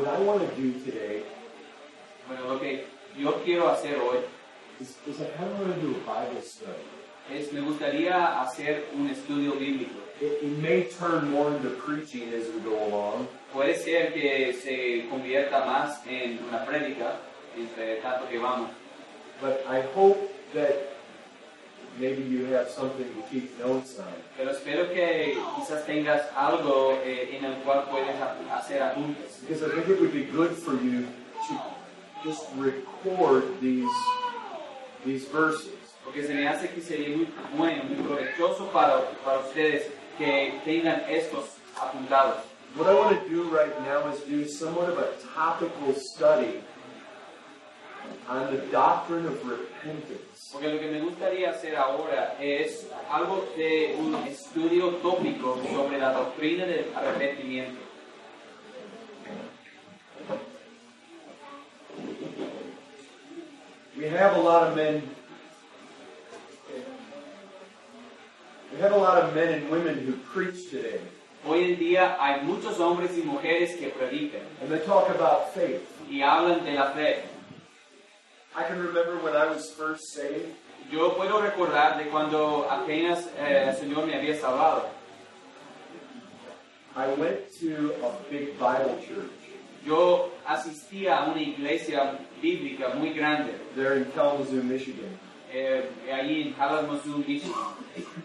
what I want to do today Bueno, lo que yo quiero hacer hoy is I kind of want to do a Bible study. me gustaría hacer un estudio bíblico. It may turn more into preaching as we go along, Puede ser que se convierta más en una prédica entre tanto que vamos. but I hope that maybe you have something to keep notes on. Pero espero que quizás tengas algo en el cual puedes hacer apuntes. Because I think it would be good for you to just record these verses. Porque se me hace que sería muy bueno, muy provechoso para ustedes que tengan estos apuntados. What I want to do right now is do somewhat of a topical study on the doctrine of repentance. Porque lo que me gustaría hacer ahora es algo de un estudio tópico sobre la doctrina del arrepentimiento. We have a lot of men and women who preach today, Hoy en día hay muchos hombres y mujeres que predican and they talk about faith. y hablan de la fe. I can remember when I was first saved, Yo puedo recordar de cuando apenas el Señor me había salvado. I went to a big Bible church Yo asistía a una iglesia bíblica muy grande, there in Kalamazoo, Michigan. allí en Kalamazoo, Michigan.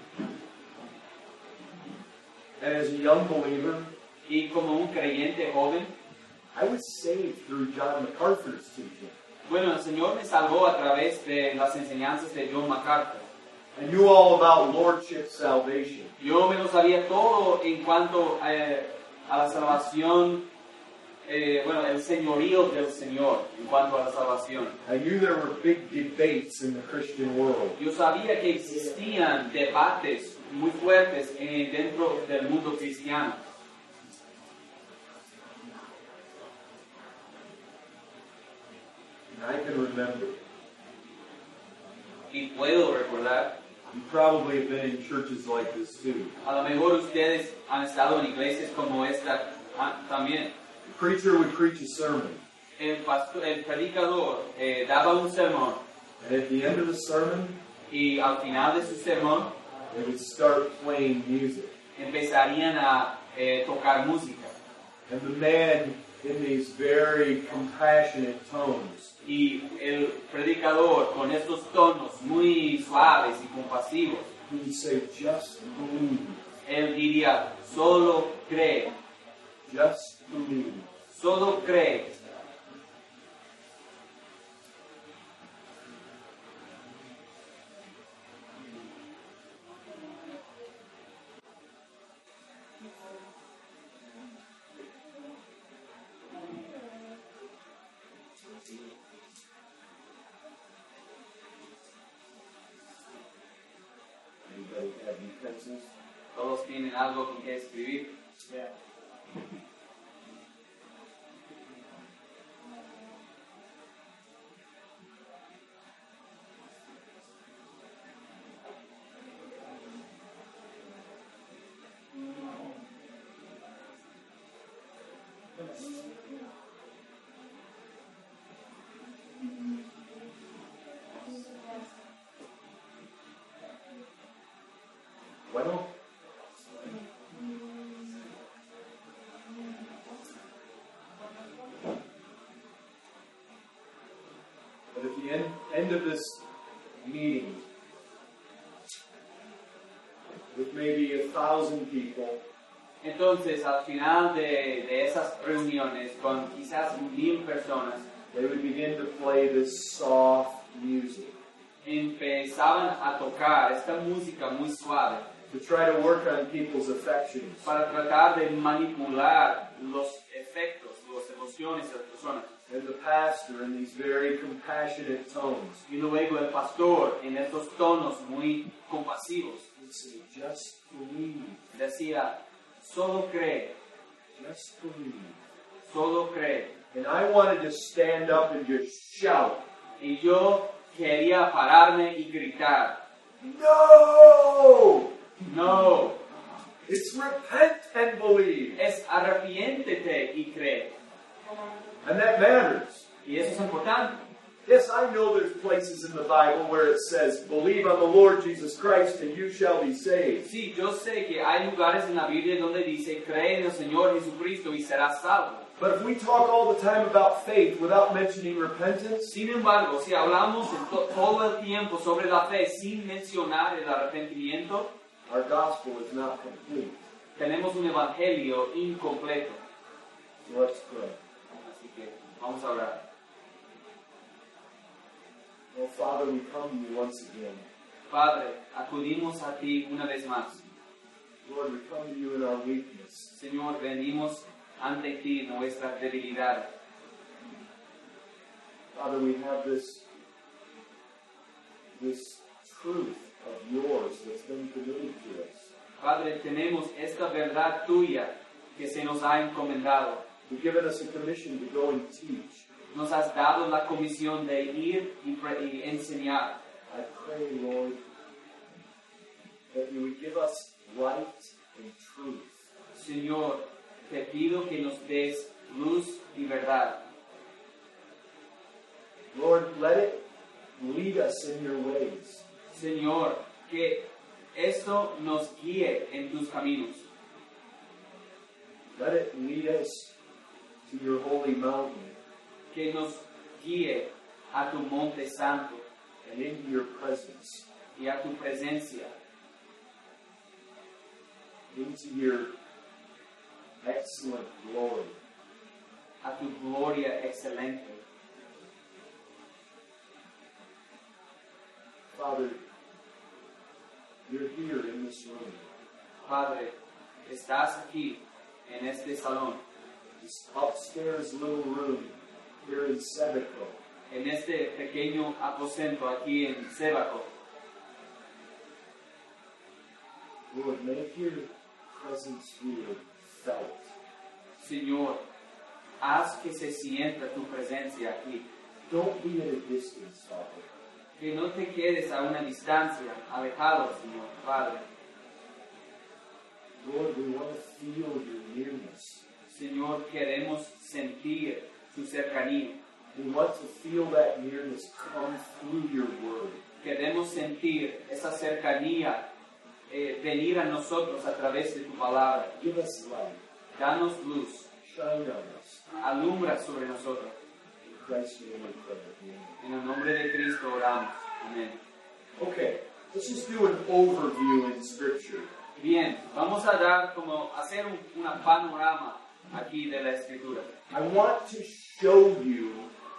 And as a young believer, Y como un creyente joven, I was saved through John MacArthur's teaching. bueno, el Señor me salvó a través de las enseñanzas de John MacArthur. I knew all about lordship salvation. Yo me lo sabía todo en cuanto a la salvación, bueno, el señorío del Señor, en cuanto a la salvación. I knew there were big debates in the Christian world. Yo sabía que existían debates muy fuertes dentro del mundo cristiano. And I can remember, Y puedo recordar, you probably have been in churches like this too. a lo mejor ustedes han estado en iglesias como esta también. The preacher would preach a sermon, El predicador daba un sermón and at the end of the sermon, y al final de su sermón they would start playing music. empezarían a tocar música. And the man, in these very compassionate tones, Y el predicador, con estos tonos muy suaves y compasivos, he would say, just believe, él diría, solo cree, just believe. solo cree. Anybody have any pencils? Todos tienen algo con que escribir. Yeah. Bueno, but at the end of this meeting, with maybe 1,000 people, Entonces, al final de esas reuniones con quizás 1,000 personas, they would begin to play this soft music empezaban a tocar esta música muy suave to try to work on people's affections. para tratar de manipular los efectos, las emociones de las personas. And the pastor, in these very compassionate tones, Y luego el pastor, en estos tonos muy compasivos, would say, just believe, decía, solo cree, just believe. solo cree. And I wanted to stand up and just shout, Y yo quería pararme y gritar, no! no, It's repent and believe. es arrepiéntete y cree. And that matters. Y eso es importante. Yes, I know there's places in the Bible where it says, believe on the Lord Jesus Christ and you shall be saved. Sí, yo sé que hay lugares en la Biblia donde dice, cree en el Señor Jesucristo y serás salvo. But if we talk all the time about faith without mentioning repentance, Sin embargo, si hablamos todo el tiempo sobre la fe sin mencionar el arrepentimiento, our gospel is not complete. tenemos un evangelio incompleto. So let's pray. Así que vamos a orar. Oh, Father, we come to you once again. Padre, acudimos a ti una vez más. Lord, we come to you in our weakness. Señor, venimos ante ti nuestra debilidad. Father, we have this truth of yours that's been committed to us. Padre, tenemos esta verdad tuya que se nos ha encomendado. You've given us a commission to go and teach. Nos has dado la comisión de ir y enseñar. I pray, Lord, that you would give us light and truth. Señor, te pido que nos des luz y verdad. Lord, let it lead us in your ways. Señor, que esto nos guíe en tus caminos. Let it lead us to your holy mountain Que nos guíe a tu monte santo and into your presence, y a tu presencia, into your excellent glory. a tu gloria excelente. Father, you're here in this room. Padre, estás aquí en este salón, This upstairs little room here in Sebico. en este pequeño aposento aquí en Sébaco. Lord, make your presence here felt. Señor, haz que se sienta tu presencia aquí. Don't be at a distance, Father. Que no te quedes a una distancia, alejado, Señor, Padre. Lord, we want to feel your nearness. Señor, queremos sentir tu cercanía. We want to feel that nearness come through your word. Queremos sentir esa cercanía venir a nosotros a través de tu palabra. Give us light. Danos luz, Shine on us. alumbra sobre nosotros. In Christ's name we pray. Amen. En el nombre de Cristo oramos. Amén. Okay, let's just do an overview in Scripture. Bien, vamos a dar hacer un panorama aquí de la Escritura. I want to show you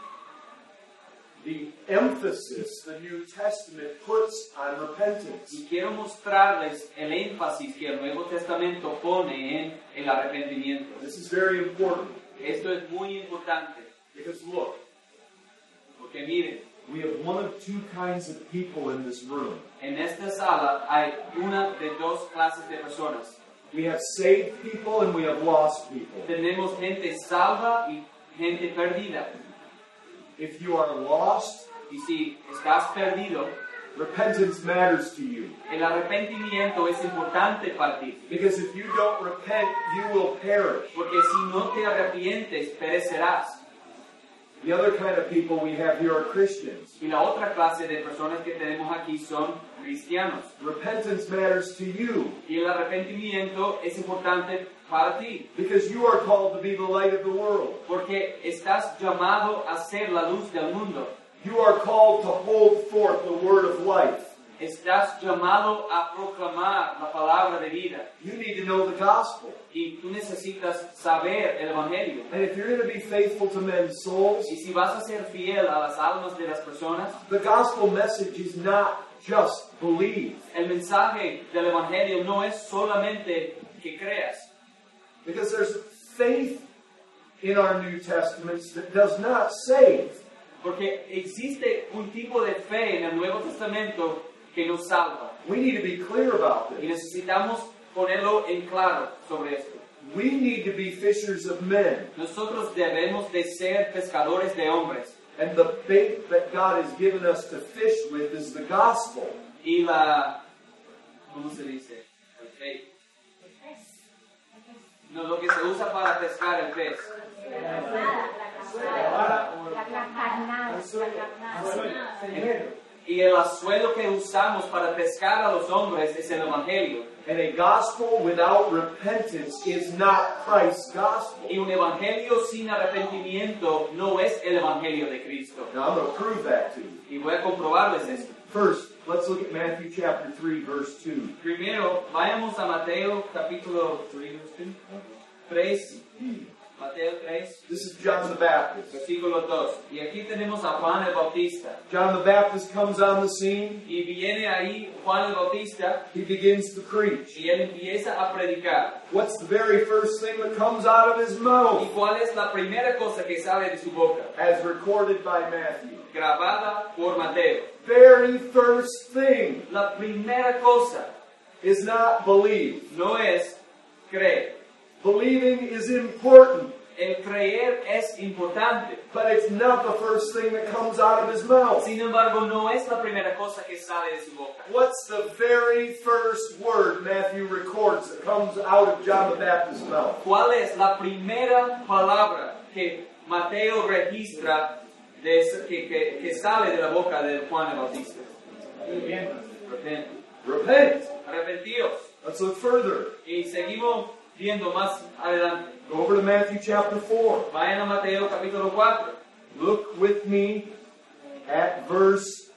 the emphasis the New Testament puts on repentance. Y quiero mostrarles el énfasis que el Nuevo Testamento pone en el arrepentimiento. This is very important Esto es muy importante, because look, porque miren, we have one of two kinds of people in this room. en esta sala hay una de dos clases de personas. We have saved people and we have lost people. Tenemos gente salva y gente perdida. If you are lost, Y si estás perdido, repentance matters to you. el arrepentimiento es importante para ti. Because if you don't repent, you will perish. Porque si no te arrepientes, perecerás. The other kind of people we have here are Christians. Y la otra clase de personas que tenemos aquí son cristianos. Repentance matters to you Y el arrepentimiento es importante para ti. because you are called to be the light of the world. Porque estás llamado a ser la luz del mundo. You are called to hold forth the word of life. Estás llamado a proclamar la palabra de vida. You need to know the gospel. Y tú necesitas saber el Evangelio. And if you're going to be faithful to men's souls, Y si vas a ser fiel a las almas de las personas, the gospel message is not just believe. el mensaje del Evangelio no es solamente que creas. Because there's faith in our New Testaments that does not save. Porque existe un tipo de fe en el Nuevo Testamento que nos salva. We need to be clear about Y this. necesitamos ponerlo en claro sobre esto. We need to be fishers of men. Nosotros debemos de ser pescadores de hombres. And the bait that God has given us to fish with is the gospel. Y la... ¿Cómo se dice? El pez. No, lo que se usa para pescar el pez. Y el anzuelo que usamos para pescar a los hombres es el Evangelio. And a gospel without repentance is not Christ's gospel. Y un Evangelio sin arrepentimiento no es el Evangelio de Cristo. Now I'm going to prove that to you. Y voy a comprobarles esto. First, let's look at Matthew chapter 3, verse 2. Primero, vayamos a Mateo capítulo 3. Mateo 3, This is John the Baptist. versículo 2. Y aquí tenemos a Juan el Bautista. John the Baptist comes on the scene. Y viene ahí Juan el Bautista He begins to preach. y él empieza a predicar. What's the very first thing that comes out of his ¿Y mouth? cuál es la primera cosa que sale de su boca? As recorded by Matthew. Grabada por Mateo. Very first thing La primera cosa is not believe. no es creer. Believing is important, El creer es importante. but it's not the first thing that comes out of his mouth. Sin embargo, no es la primera cosa que sale de su boca. What's the very first word Matthew records that comes out of John the Baptist's mouth? ¿Cuál es la primera palabra que Mateo registra que sale de la boca de Juan el Bautista? Repent. Repent. Arrepentíos. Let's look further. Y seguimos viendo más adelante. Go over to Matthew chapter 4. Vayan a Mateo capítulo 4. Look with me at verse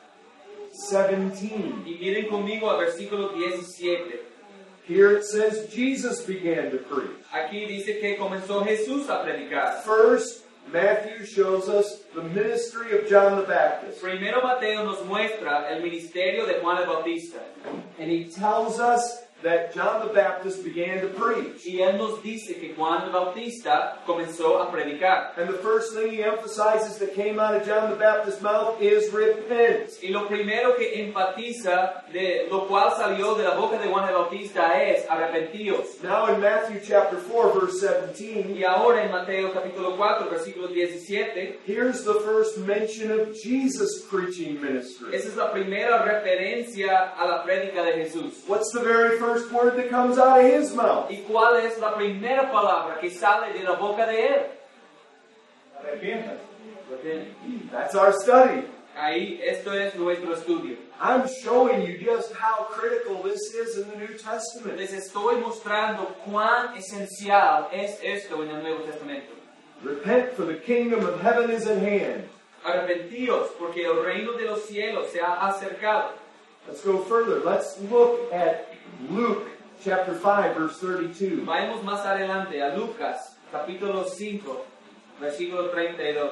17. Y miren conmigo al versículo 17. Here it says Jesus began to preach. Aquí dice que comenzó Jesús a predicar. First, Matthew shows us the ministry of John the Baptist. Primero Mateo nos muestra el ministerio de Juan el Bautista. And he tells us that John the Baptist began to preach. Y él nos dice que Juan el Bautista comenzó a predicar. And the first thing he emphasizes that came out of John the Baptist's mouth is repent. Y lo primero que enfatiza de lo cual salió de la boca de Juan el Bautista es arrepentíos. Now in Matthew chapter 4 verse 17, Y ahora en Mateo capítulo 4 versículo 17, here's the first mention of Jesus' preaching ministry. esa es la primera referencia a la prédica de Jesús. What's the very first word that comes out of his mouth? ¿Y cuál es la primera palabra que sale de la boca de él? That's our study. Ahí, esto es nuestro estudio. I'm showing you just how critical this is in the New Testament. Les estoy mostrando cuán esencial es esto en el Nuevo Testamento. Repent, for the kingdom of heaven is at hand. Arrepentíos, porque el reino de los cielos se ha acercado. Let's go further. Let's look at Luke chapter 5 verse 32. Vayamos más adelante a Lucas, capítulo 5, versículo 32.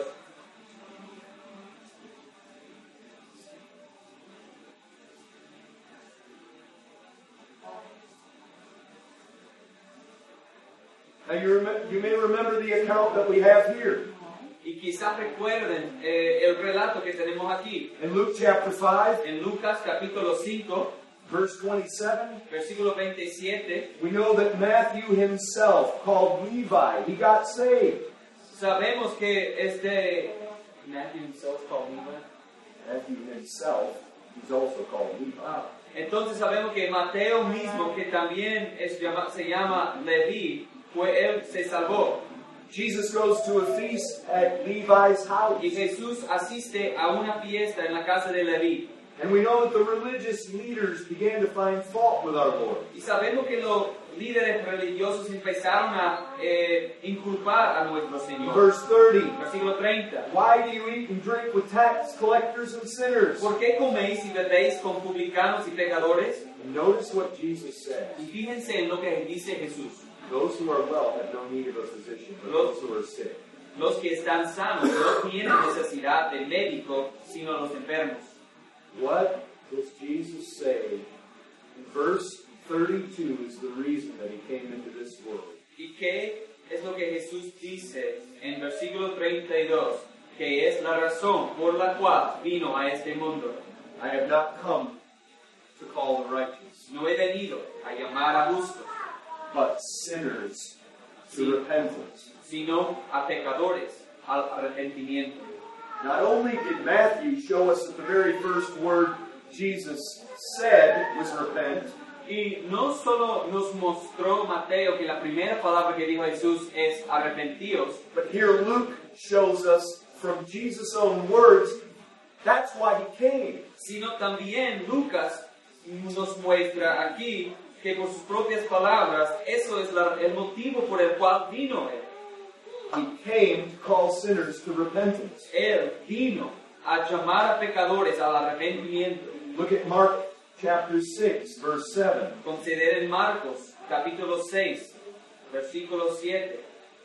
Now you may remember the account that we have here. Y quizás recuerden el relato que tenemos aquí. In Luke chapter 5, En Lucas, capítulo 5, verse 27, versículo 27, we know that Matthew himself, called Levi, he got saved. sabemos que es de Matthew himself called Levi. Matthew himself, he's also called Levi. Entonces sabemos que Mateo mismo, que también se llama Leví, él se salvó. Jesus goes to a feast at Levi's house. Y Jesús asiste a una fiesta en la casa de Leví. And we know that the religious leaders began to find fault with our Lord. Y sabemos que los líderes religiosos empezaron a inculpar a nuestro Señor. Verse 30. Versículo 30. Why do you eat and drink with tax collectors and sinners? ¿Por qué coméis y bebéis con publicanos y pecadores? And notice what Jesus said. Y fíjense en lo que dice Jesús. Those who are well have no need of a physician, but those who are sick. Los que están sanos no tienen necesidad de médico, sino los enfermos. What does Jesus say? In verse 32 is the reason that he came into this world. ¿Y qué es lo que Jesús dice en versículo 32? Que es la razón por la cual vino a este mundo. I have not come to call the righteous, No he venido a llamar a justos, but sinners to repentance. sino a pecadores, al arrepentimiento. Not only did Matthew show us that the very first word Jesus said was repent, Y no solo nos mostró Mateo que la primera palabra que dijo Jesús es arrepentíos, but here Luke shows us from Jesus' own words That's why he came. Sino también Lucas nos muestra aquí que por sus propias palabras, eso es el motivo por el cual vino Él. He came to call sinners to repentance. Él vino a llamar a pecadores al arrepentimiento. Look at Mark chapter 6, verse 7. Consideren Marcos, capítulo 6, versículo 7.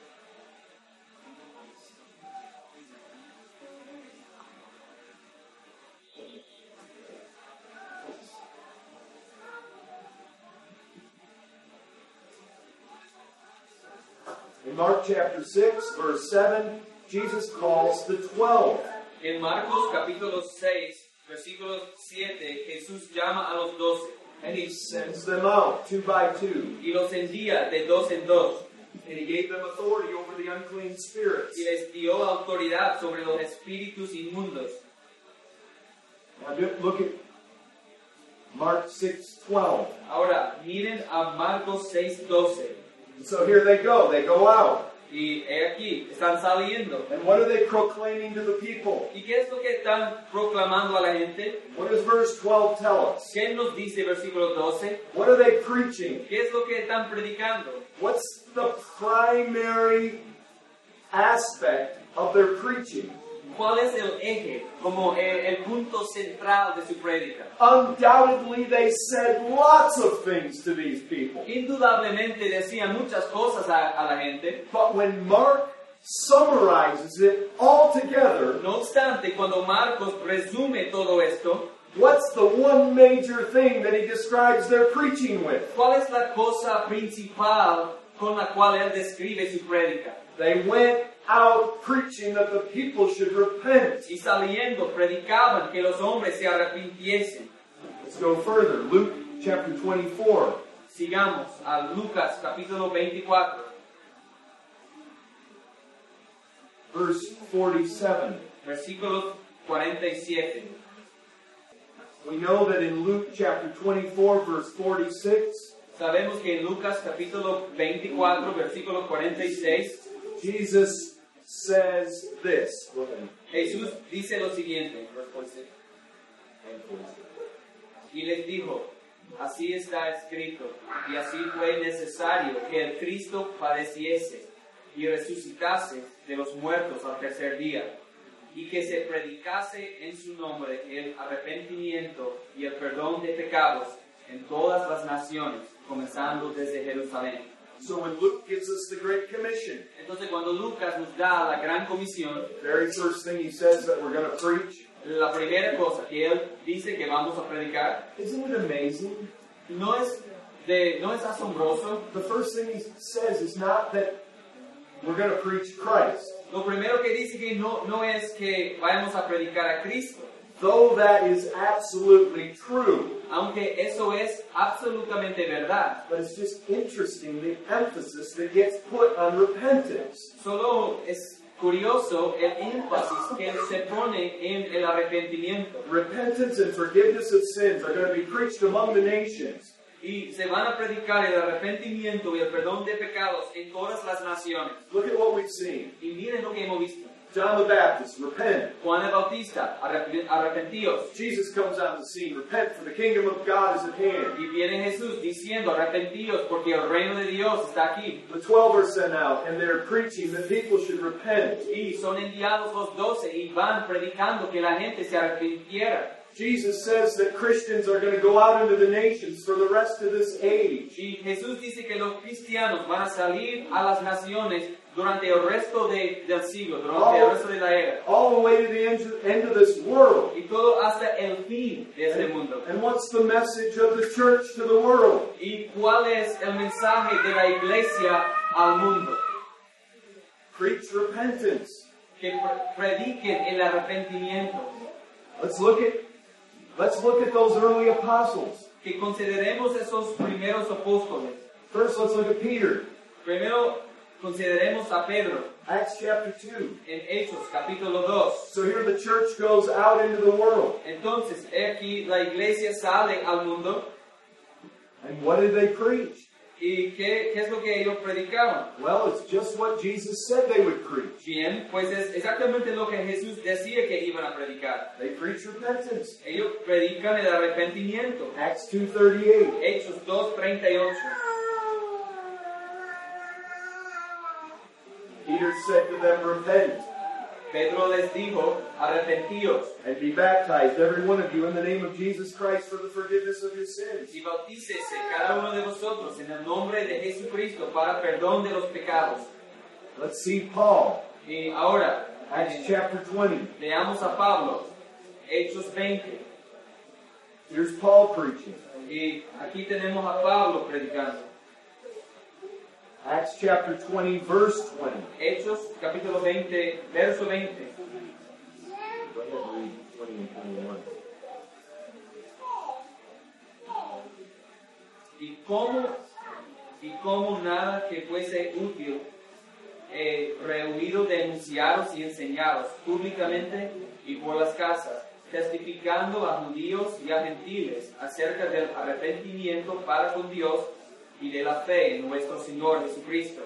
In Mark chapter 6, verse 7, Jesus calls the 12. En Marcos capítulo 6, versículo 7, Jesús llama a los 12. And he sends them out, 2 by 2. Y los envía de dos en dos. And he gave them authority over the unclean spirits. Y les dio autoridad sobre los espíritus inmundos. Now look at Mark 6:12. Ahora, miren a Marcos 6:12. So here they go out. Y he aquí, están saliendo. And what are they proclaiming to the people? ¿Y qué es lo que están proclamando a la gente? What does verse 12 tell us? ¿Qué nos dice versículo 12? What are they preaching? ¿Qué es lo que están predicando? What's the primary aspect of their preaching? ¿Cuál es el eje, como el punto central de su prédica? Undoubtedly, they said lots of things to these people. Indudablemente decían muchas cosas a la gente. But when Mark summarizes it all together, No obstante, cuando Marcos resume todo esto, what's the one major thing that he describes their preaching with? ¿cuál es la cosa principal con la cual él describe su prédica? They went out preaching that the people should repent. Y saliendo predicaban que los hombres se arrepintiesen. Let's go further. Luke chapter 24. Sigamos a Lucas capítulo 24, Verse 47. versículo 47. We know that in Luke chapter 24, verse 46, Sabemos que en Lucas capítulo 24, versículo 46, Jesus says this. Go ahead. Jesús dice lo siguiente. Y les dijo, así está escrito, y así fue necesario que el Cristo padeciese y resucitase de los muertos al tercer día, y que se predicase en su nombre el arrepentimiento y el perdón de pecados en todas las naciones, comenzando desde Jerusalén. So when Luke gives us the Great Commission, Entonces cuando Lucas nos da la gran comisión, the very first thing he says that we're going to preach, la primera cosa que él dice que vamos a predicar, isn't it amazing? no es asombroso. The first thing he says is not that we're going to preach Christ. Lo primero que dice que no es que vayamos a predicar a Cristo, Though that is absolutely true. aunque eso es absolutamente verdad. But it's just interesting the emphasis that gets put on repentance. Solo es curioso el énfasis que se pone en el arrepentimiento. Repentance and forgiveness of sins are going to be preached among the nations. Y se van a predicar el arrepentimiento y el perdón de pecados en todas las naciones. Look at what we've seen. Y miren lo que hemos visto. John the Baptist, repent. Juan el Bautista, arrepentíos. Jesus comes on the scene, repent for the kingdom of God is at hand. Y viene Jesús diciendo, arrepentíos porque el reino de Dios está aquí. The 12 are sent out and they're preaching that people should repent. Y son enviados los 12 y van predicando que la gente se arrepintiera. Jesus says that Christians are going to go out into the nations for the rest of this age. Y Jesús dice que los cristianos van a salir a las naciones durante el resto del siglo, durante el resto de la era. All the way to the end of this world. Y todo hasta el fin de este mundo. And what's the message of the church to the world? ¿Y cuál es el mensaje de la iglesia al mundo? Preach repentance. Que prediquen el arrepentimiento. Let's look at those early apostles. Que consideremos esos primeros apóstoles. First, let's look at Peter. Primero consideremos a Pedro Acts chapter 2. en Hechos capítulo 2. So here the church goes out into the world. Entonces, aquí la iglesia sale al mundo. And what did they preach? ¿Y qué es lo que ellos predicaban? Well, it's just what Jesus said they would preach. Bien, pues es exactamente lo que Jesús decía que iban a predicar. They preach repentance. Ellos predican el arrepentimiento. Acts 2:38. Hechos 2:38. Peter said to them, repent Pedro les dijo, arrepentíos and be baptized, every one of you, in the name of Jesus Christ for the forgiveness of your sins. y bautícese cada uno de vosotros en el nombre de Jesucristo para perdón de los pecados. Let's see Paul. Y ahora, Acts chapter 20. leamos a Pablo, Hechos 20. Here's Paul preaching. Y aquí tenemos a Pablo predicando. Acts chapter 20, verse 20. Hechos capítulo 20, verso 20. Go ahead and read 20 and 21. Y como nada que fuese útil, rehuido denunciados y enseñados públicamente y por las casas, testificando a judíos y a gentiles acerca del arrepentimiento para con Dios y de la fe en nuestro Señor Jesucristo.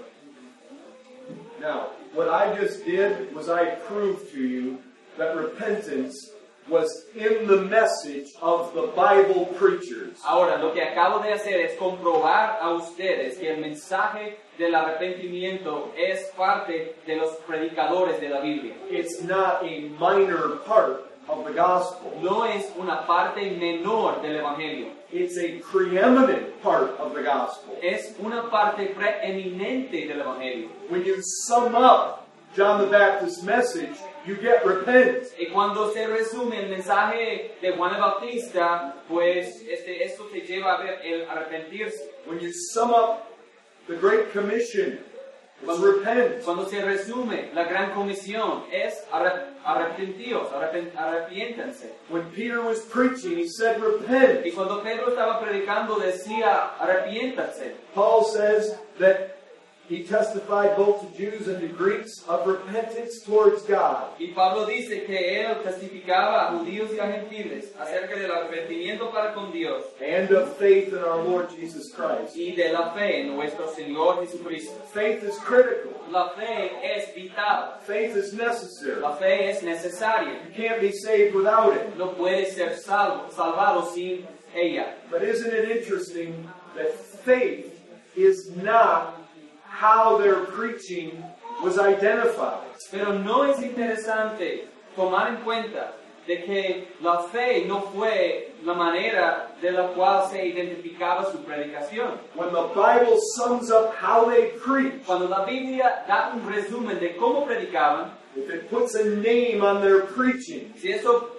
Now, what I just did was I proved to you that repentance was in the message of the Bible preachers. Ahora, lo que acabo de hacer es comprobar a ustedes que el mensaje del arrepentimiento es parte de los predicadores de la Biblia. It's not a minor part of the gospel. No es una parte menor del Evangelio. It's a preeminent part of the gospel. Es una parte preeminente del Evangelio. When you sum up John the Baptist's message, you get repent. Y cuando se resume el mensaje de Juan el Bautista, pues esto te lleva a ver el arrepentirse. When you sum up the Great Commission, it's repent. Cuando se resume la gran comisión es arrepentíos, arrepiéntanse. When Peter was preaching, he said repent. Y cuando Pedro estaba predicando decía arrepiéntanse. Paul says that he testified both to Jews and to Greeks of repentance towards God. Y Pablo dice que él testificaba a judíos y a gentiles acerca del arrepentimiento para con Dios And of faith in our Lord Jesus Christ. y de la fe en nuestro Señor Jesucristo. Faith is critical. La fe es vital. Faith is necessary. La fe es necesaria. You can't be saved without it. No puede ser salvado sin ella. But isn't it interesting that faith is not how their preaching was identified? Pero no es interesante tomar en cuenta de que la fe no fue la manera de la cual se identificaba su predicación. When the Bible sums up how they preach, Cuando la Biblia da un resumen de cómo predicaban, if it puts a name on their preaching, si eso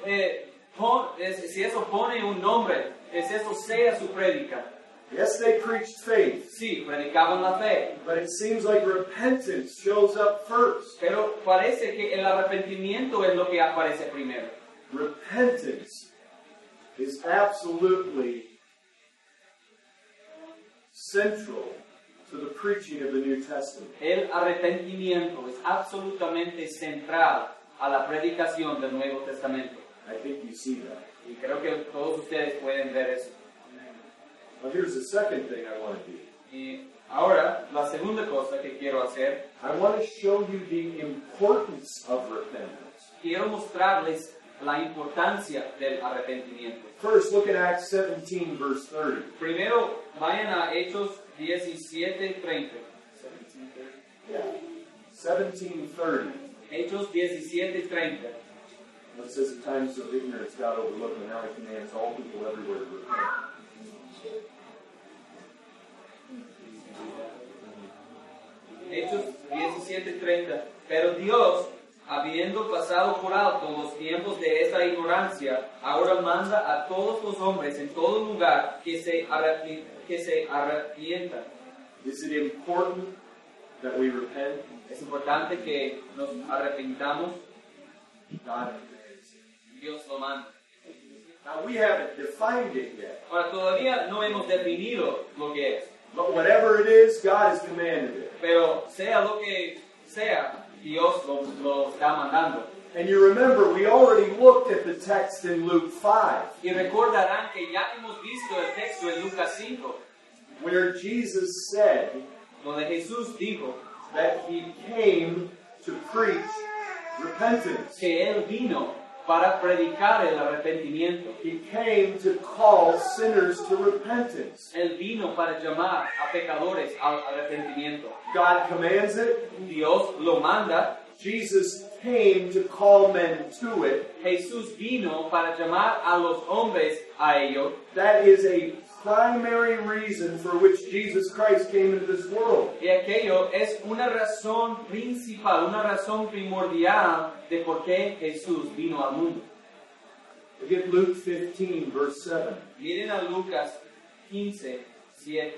pone un nombre, si eso sea su prédica, yes, they preached faith, sí, predicaban la fe, but it seems like repentance shows up first. pero parece que el arrepentimiento es lo que aparece primero. Repentance is absolutely central to the preaching of the New Testament. El arrepentimiento es absolutamente central a la predicación del Nuevo Testamento. I think you see that. Y creo que todos ustedes pueden ver eso. Now here's the second thing I want to do. Y ahora, la segunda cosa que quiero hacer, I want to show you the importance of repentance. quiero mostrarles la importancia del arrepentimiento. First, look at Acts 17, verse 30. Primero, vayan a Hechos 17:30. Yeah. 17:30. Hechos 17:30. It says in times of ignorance God overlooked, and now he commands all people everywhere to repent. Hechos 17:30. Pero Dios, habiendo pasado por alto los tiempos de esa ignorancia, ahora manda a todos los hombres en todo lugar que se arrepientan. Is it important that we repent? Es importante que nos arrepintamos. God. Dios lo manda. Now we haven't defined it yet, Ahora, todavía no hemos definido lo que es. but whatever it is, God has commanded it. Pero sea lo que sea, Dios lo está mandando. And you remember, we already looked at the text in Luke 5. Y recordarán que ya hemos visto el texto en Lucas 5. where Jesus said donde Jesús dijo that he came to preach repentance. que Él vino para predicar el arrepentimiento. He came to call sinners to repentance. Él vino para llamar a pecadores al arrepentimiento. God commands it. Dios lo manda. Jesus came to call men to it. Jesús vino para llamar a los hombres a ello. That is a primary reason for which Jesus Christ came into this world. Y aquello es una razón principal, una razón primordial de por qué Jesús vino al mundo. Look at Luke 15, verse 7. Miren a Lucas 15, 7.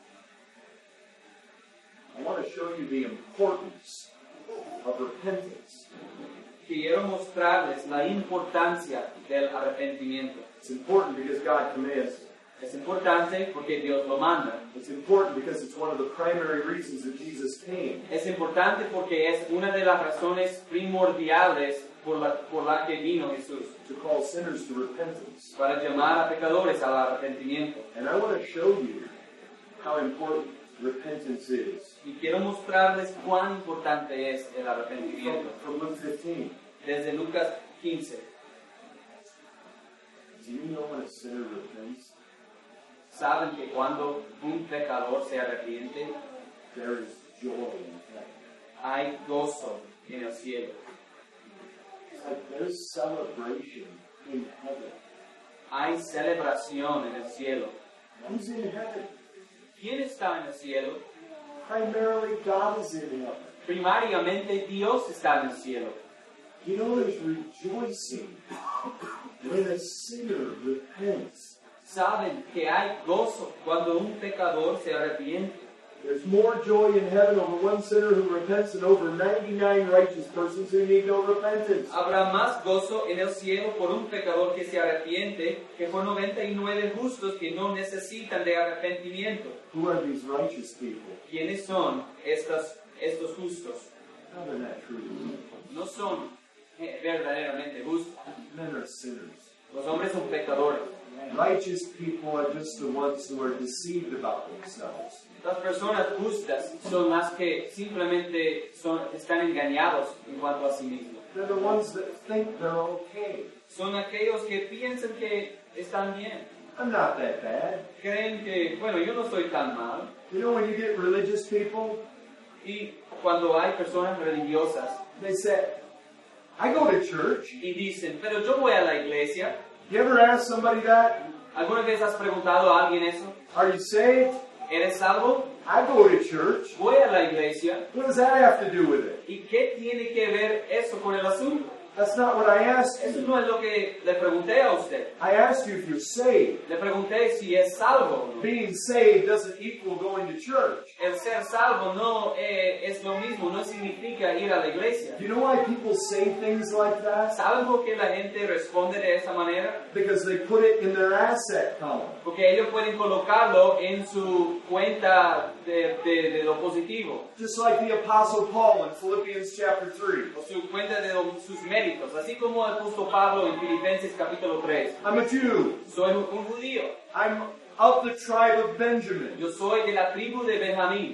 I want to show you the importance of repentance. Quiero mostrarles la importancia del arrepentimiento. It's important because God commands it. Es importante porque Dios lo manda. It's important because it's one of the primary reasons that Jesus came. Es importante porque es una de las razones primordiales por la que vino Jesús. To call sinners to repentance. Para llamar a pecadores al arrepentimiento. And I want to show you how important repentance is. Y quiero mostrarles cuán importante es el arrepentimiento. From Luke 15. Desde Lucas 15. Do you know when a sinner repents? Saben que cuando un pecador se arrepiente, There is joy in heaven. hay gozo en el cielo. It's like there's celebration in heaven. Hay celebración en el cielo. Who's in heaven? ¿Quién está en el cielo? Primarily, God is in heaven. Primariamente Dios está en el cielo. You know, there's rejoicing when a sinner repents. Saben que hay gozo cuando un pecador se arrepiente. There's more joy in heaven over one sinner who repents than over 99 righteous persons who need no repentance. Habrá más gozo en el cielo por un pecador que se arrepiente que por 99 justos que no necesitan de arrepentimiento. Who are these righteous people? ¿Quiénes son estos justos? How are not true? No son verdaderamente justos. Men are sinners. Los hombres son pecadores. Righteous people are just the ones who are deceived about themselves. Las personas justas son las que simplemente están engañados en cuanto a sí mismos. They're the ones that think they're okay. Son aquellos que piensan que están bien. I'm not that bad. Creen que, bueno, yo no soy tan mal. You know, when you get religious people, Y cuando hay personas religiosas they say, I go to church. y dicen, pero yo voy a la iglesia. You ever ask somebody that? ¿Alguna vez has preguntado a alguien eso? Are you saved? ¿Eres salvo? I go to church. Voy a la iglesia. What does that have to do with it? ¿Y qué tiene que ver eso con el asunto? That's not what I asked Eso you. no es lo que le pregunté a usted. I asked you if you're saved. Le pregunté si es salvo o no. Being saved doesn't equal going to church. El ser salvo no es lo mismo, no significa ir a la iglesia. Do you know why people say things like that? ¿Saben por qué la gente responde de esa manera? Because they put it in their asset column. Porque ellos pueden colocarlo en su cuenta de lo positivo, Just like the Apostle Paul in Philippians chapter 3. o su cuenta de sus méritos, así como el apóstol Pablo en Filipenses capítulo 3. I'm a Jew. Soy un judío, I'm of the tribe of Benjamin. yo soy de la tribu de Benjamín,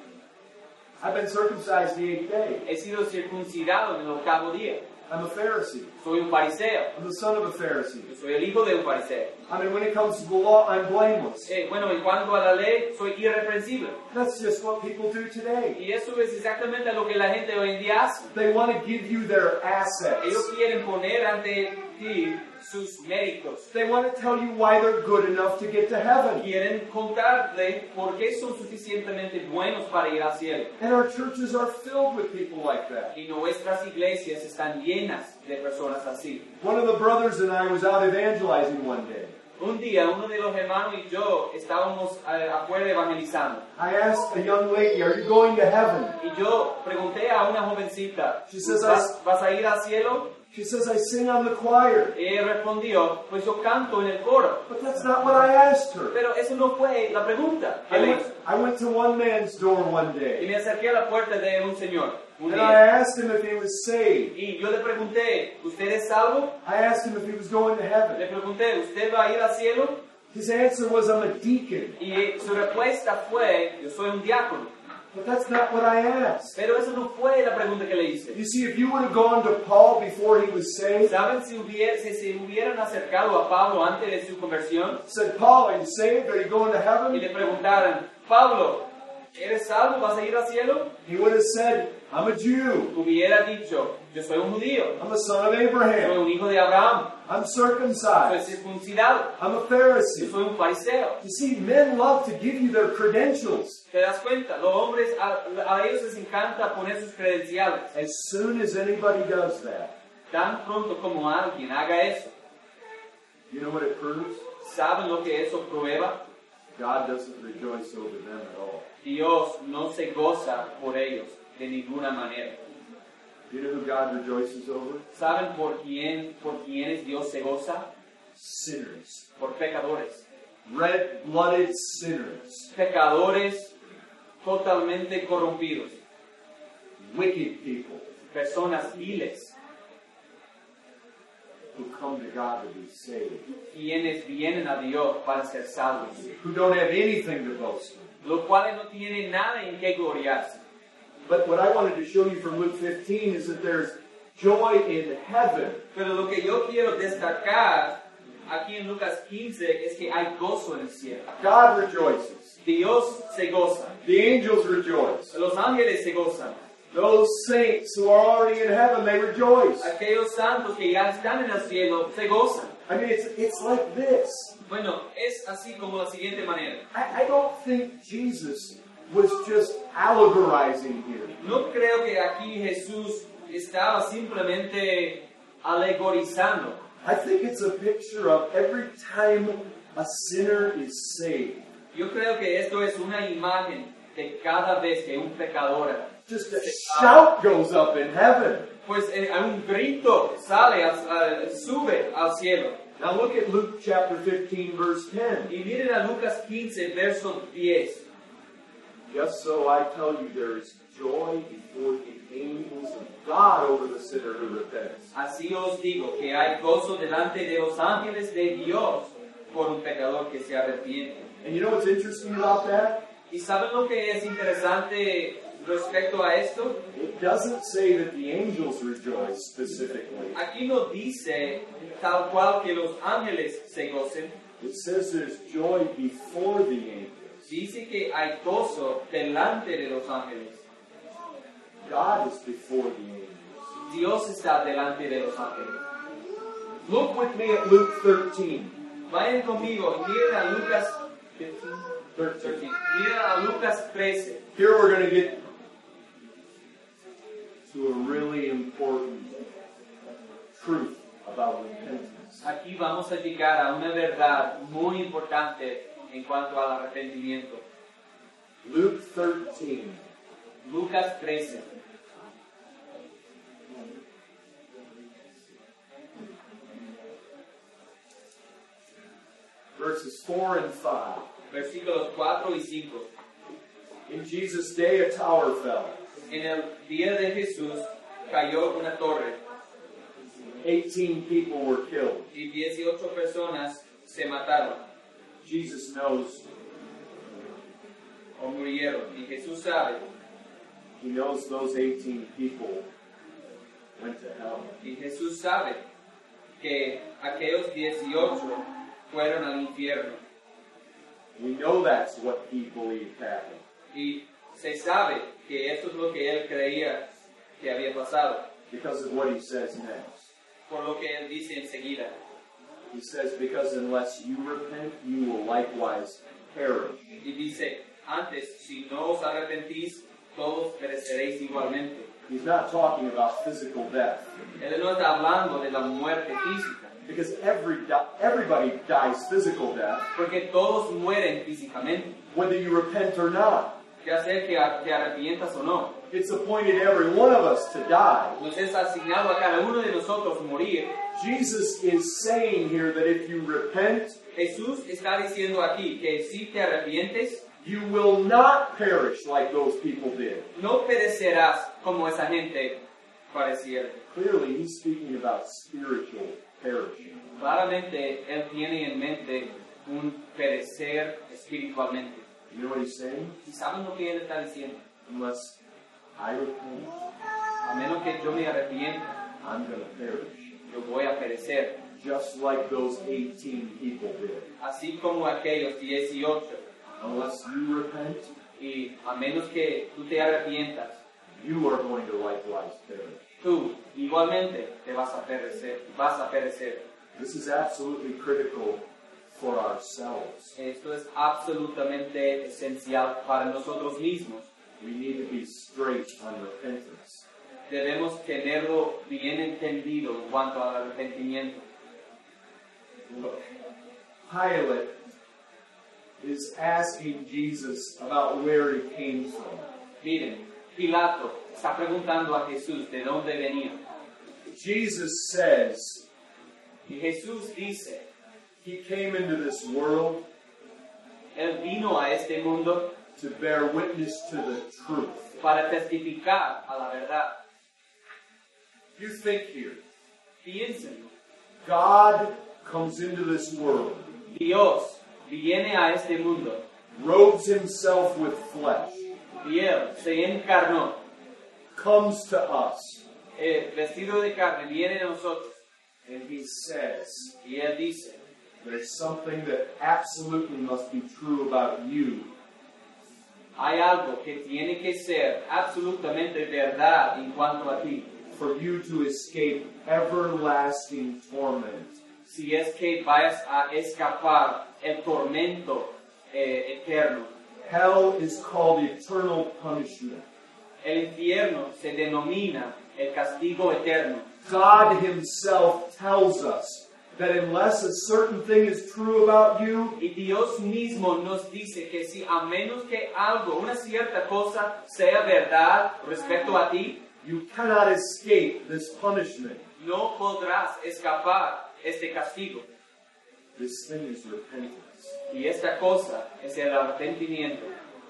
I've been circumcised the 8th day. he sido circuncidado en el 8º día, I'm a Pharisee. soy un fariseo, I'm the son of a Pharisee. yo soy el hijo de un fariseo. I mean, when it comes to the law, I'm blameless. Bueno, en cuanto a la ley, soy irreprensible. That's just what people do today. Y eso es exactamente lo que la gente hoy en día hace. They want to give you their assets. Ellos quieren poner ante ti sus méritos. They want to tell you why they're good enough to get to heaven. Quieren contarle por qué son suficientemente buenos para ir al cielo. And our churches are filled with people like that. Y nuestras iglesias están llenas de personas así. One of the brothers and I was out evangelizing one day. Un día, uno de los hermanos y yo estábamos afuera evangelizando. I asked a young lady, are you going to heaven? Y yo pregunté a una jovencita, She says, ¿vas a ir al cielo? She says, I sing on the choir. Y ella respondió, pues yo canto en el coro. But that's not what I asked her. Pero eso no fue la pregunta que le hizo. I went to one man's door one Y day. me acerqué a la puerta de un señor un And I día. asked him if he was saved. Y yo le pregunté, ¿usted es salvo? I asked him if he was going to Le heaven. pregunté, ¿usted va a ir al cielo? His answer was, I'm a deacon. Y su respuesta fue, yo soy un diácono. But that's not what I asked. Pero esa no fue la pregunta que le hice. You see, if you would have gone to Paul before he was saved, ¿Saben si se hubieran acercado a Pablo antes de su conversión said, Paul, are you saved? Are you going to y heaven? le preguntaran, Pablo, ¿eres salvo? ¿Vas a ir al cielo? He would have said, I'm a Jew. Hubiera dicho, yo soy un judío, I'm a son of soy Abraham. un hijo de Abraham, I'm soy circumcised. circuncidado, I'm a yo Pharisee. soy un fariseo. You see, men love to give you their credentials. ¿Te das cuenta? Los hombres, a ellos les encanta poner sus credenciales. As soon as anybody does that, Tan pronto como alguien haga eso, you know what it proves? ¿saben lo que eso prueba? God doesn't rejoice over them at all. Dios no se goza por ellos de ninguna manera. You know who God rejoices over? ¿Saben por quiénes Dios se goza? Sinners. Por pecadores. Red-blooded sinners. Pecadores totalmente corrompidos. Wicked people Personas viles, who come to God to be saved. quienes vienen a Dios para ser salvos. Who don't have anything to boast in. Los cuales no tienen nada en qué gloriarse. But what I wanted to show you from Luke 15 is that there's joy in heaven. Pero lo que yo quiero destacar aquí en Lucas 15 es que hay gozo en el cielo. God rejoices. Dios se goza. The angels rejoice. Los ángeles se gozan. Those saints who are already in heaven, they rejoice. Aquellos santos que ya están en el cielo se gozan. I mean, it's like this. Bueno, es así como la siguiente manera. I don't think Jesus was just allegorizing here. No creo que aquí Jesús estaba simplemente alegorizando. I think it's a picture of every time a sinner is saved. Yo creo que esto es una imagen de cada vez que un pecador, Just a shout goes up in heaven. pues un grito sale, sube al cielo. Now look at Luke chapter 15, verse 10. Y miren a Lucas 15, verso 10. Just so I tell you, there is joy before the angels of God over the sinner who repents. Así os digo que hay gozo delante de los ángeles de Dios por un pecador que se arrepiente. And you know what's interesting about that? ¿Y saben lo que es interesante respecto a esto? It doesn't say that the angels rejoice specifically. Aquí no dice tal cual que los ángeles se gocen. It says there's joy before the angels. Dice que hay gozo delante de los ángeles. God is before the angels. Dios está delante de los ángeles. Look with me at Luke 13. Vayan conmigo, miren a Lucas 13. Miren a Lucas 13. Here we're going to get to a really important truth about repentance. Aquí vamos a llegar a una verdad muy importante en cuanto al arrepentimiento. Luke 13. Lucas 13. Verses 4 and 5. Versículos 4 y 5. In Jesus' day a tower fell. En el día de Jesús cayó una torre 18 people were killed. y 18 personas se mataron Jesus knows. o murieron. Y Jesús sabe, He knows those 18 people went to hell. y Jesús sabe que aquellos 18 fueron al infierno. We know that's what he believed happened. Y se sabe que esto es lo que él creía que había pasado, Because of what he says next. por lo que él dice enseguida. He says, because unless you repent, you will likewise perish. Y dice, antes, si no os arrepentís, todos pereceréis igualmente. He's not talking about physical death. Él no está hablando de la muerte física, Because everybody dies physical death, porque todos mueren físicamente, whether you repent or not. ya sea que te arrepientas o no. It's appointed every one of us to die. Nos es asignado a cada uno de nosotros morir. Jesus is saying here that if you repent, Jesús está diciendo aquí que si te arrepientes, you will not perish like those people did. no perecerás como esa gente pareciera. Clearly, he's speaking about spiritual perishing. Claramente, él tiene en mente un perecer espiritualmente. You know what he's saying? ¿Y saben lo que él está diciendo? Unless I repent, A menos que yo me arrepienta, I'm going to perish. yo voy a perecer. Just like those 18 people did. Así como aquellos 18. Unless you repent, Y a menos que tú te arrepientas, you are going to likewise perish. tú igualmente te vas a perecer. This is absolutely critical for ourselves. Esto es absolutamente esencial para nosotros mismos. We need to be straight on repentance. Debemos tenerlo bien entendido en cuanto al arrepentimiento. Look, Pilate is asking Jesus about where he came from. Miren, Pilato está preguntando a Jesús de dónde venía. Jesus says Y Jesús dice, he came into this world Él vino a este mundo to bear witness to the truth. para testificar a la verdad. You think here, Piénsenlo. God comes into this world, Dios viene a este mundo robes himself with flesh, y Él se encarnó, comes to us, vestido de carne, viene a nosotros. and he says, Y Él dice, there's something that absolutely must be true about you. hay algo que tiene que ser absolutamente verdad en cuanto a ti. For you to escape everlasting torment. Si es que vayas a escapar el tormento eterno. Hell is called eternal punishment. El infierno se denomina el castigo eterno. God himself tells us that unless a certain thing is true about you, Y Dios mismo nos dice que si a menos que algo, una cierta cosa sea verdad respecto a ti, you cannot escape this punishment. no podrás escapar este castigo. This thing is repentance. Y esta cosa es el arrepentimiento.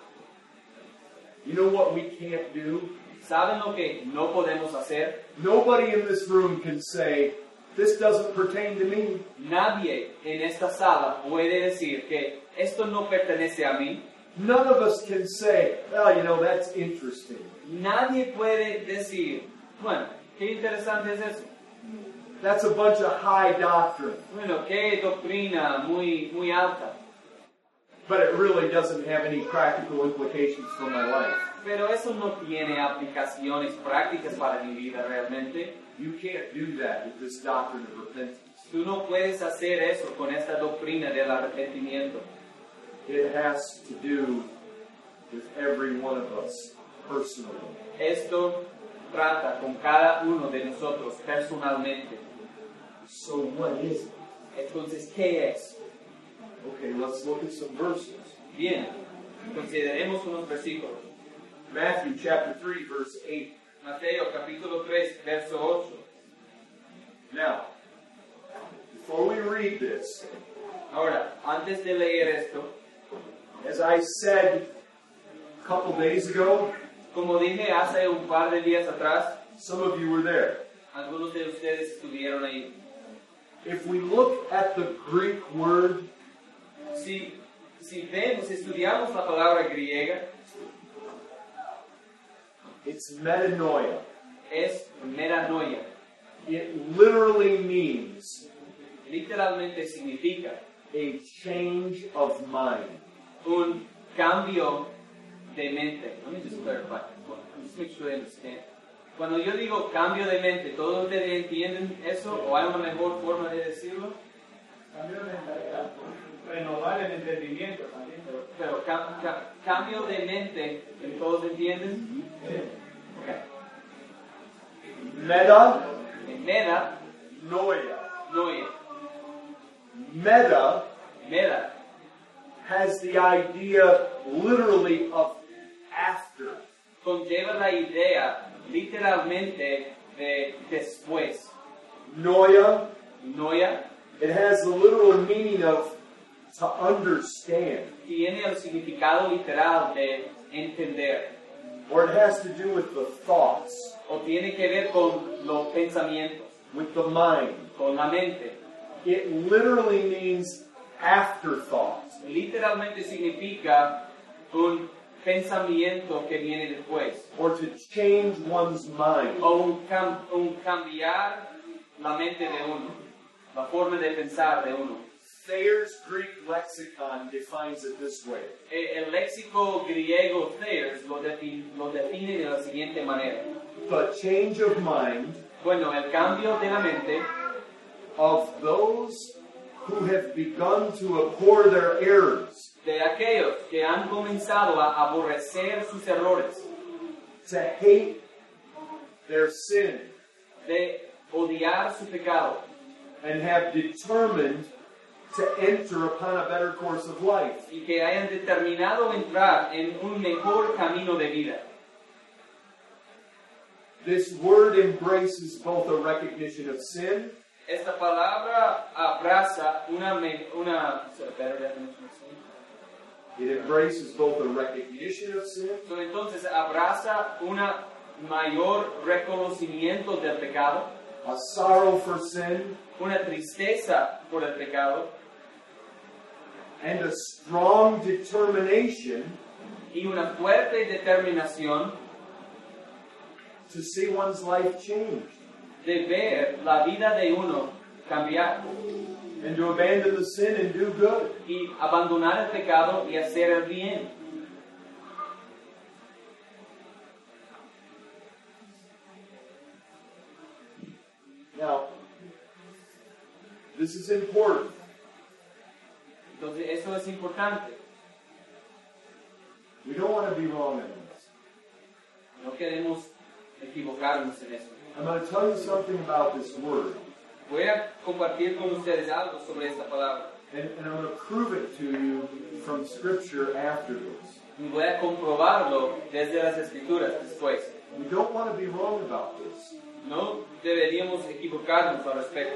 You know what we can't do? ¿Saben lo que no podemos hacer? Nobody in this room can say, this doesn't pertain to me. Nadie en esta sala puede decir que esto no pertenece a mí. None of us can say, well, you know, that's interesting. Nadie puede decir, bueno, qué interesante es eso. That's a bunch of high doctrine. Bueno, qué doctrina muy alta. But it really doesn't have any practical implications for my life. Pero eso no tiene aplicaciones prácticas para mi vida realmente. You can't do that with this doctrine of repentance. Tú no puedes hacer eso con esta doctrina del arrepentimiento. It has to do with every one of us personally. Esto trata con cada uno de nosotros personalmente. So what is it? Entonces, ¿qué es? Okay, let's look at some verses. Bien, consideremos unos versículos. Matthew chapter 3, verse 8. Mateo capítulo 3, verso 8. Now, before we read this, Ahora, antes de leer esto, as I said a couple days ago, como dije hace un par de días atrás, some of you were there. algunos de ustedes estuvieron ahí. If we look at the Greek word, Si estudiamos la palabra griega, it's metanoia. es metanoia. It literally means Literalmente significa a change of mind. un cambio de mente. Let me just clarify. Just make sure I understand. Cuando yo digo cambio de mente, ¿todos ustedes entienden eso o hay una mejor forma de decirlo? Cambio de mentalidad, renovar el entendimiento también. Pero cambio de mente, ¿todos entienden? Okay. Meta, Meta, noia. noia. Meta has the idea literally of after. Conlleva la idea literalmente de después. Noia, Noia it has the literal meaning of to understand. tiene el significado literal de entender. Or it has to do with the thoughts, O tiene que ver con los pensamientos, with the mind. con la mente. It literally means afterthought. Literalmente significa un pensamiento que viene después. Or to change one's mind. O un cambiar la mente de uno, la forma de pensar de uno. Thayer's Greek lexicon defines it this way. El léxico griego Thayer's lo define de la siguiente manera. The change of mind Bueno, el cambio de la mente of those who have begun to abhor their errors, de aquellos que han comenzado a aborrecer sus errores, to hate their sin, de odiar su pecado and have determined to enter upon a better course of life. y que hayan determinado entrar en un mejor camino de vida. This word embraces both a recognition of sin Esta palabra abraza una It embraces both a recognition of sin entonces abraza una mayor reconocimiento del pecado, a sorrow for sin, una tristeza por el pecado and a strong determination y una fuerte determinación to see one's life changed de ver la vida de uno cambiar and to abandon the sin and do good. y abandonar el pecado y hacer el bien. Now, this is important. Entonces eso es importante. We don't want to be wrong in this. No queremos equivocarnos en eso. I'm going to tell you something about this word, Voy a compartir con ustedes algo sobre esta palabra. and I'm going to prove it to you from Scripture afterwards. Y voy a comprobarlo desde las Escrituras después. We don't want to be wrong about this. No deberíamos equivocarnos al respecto.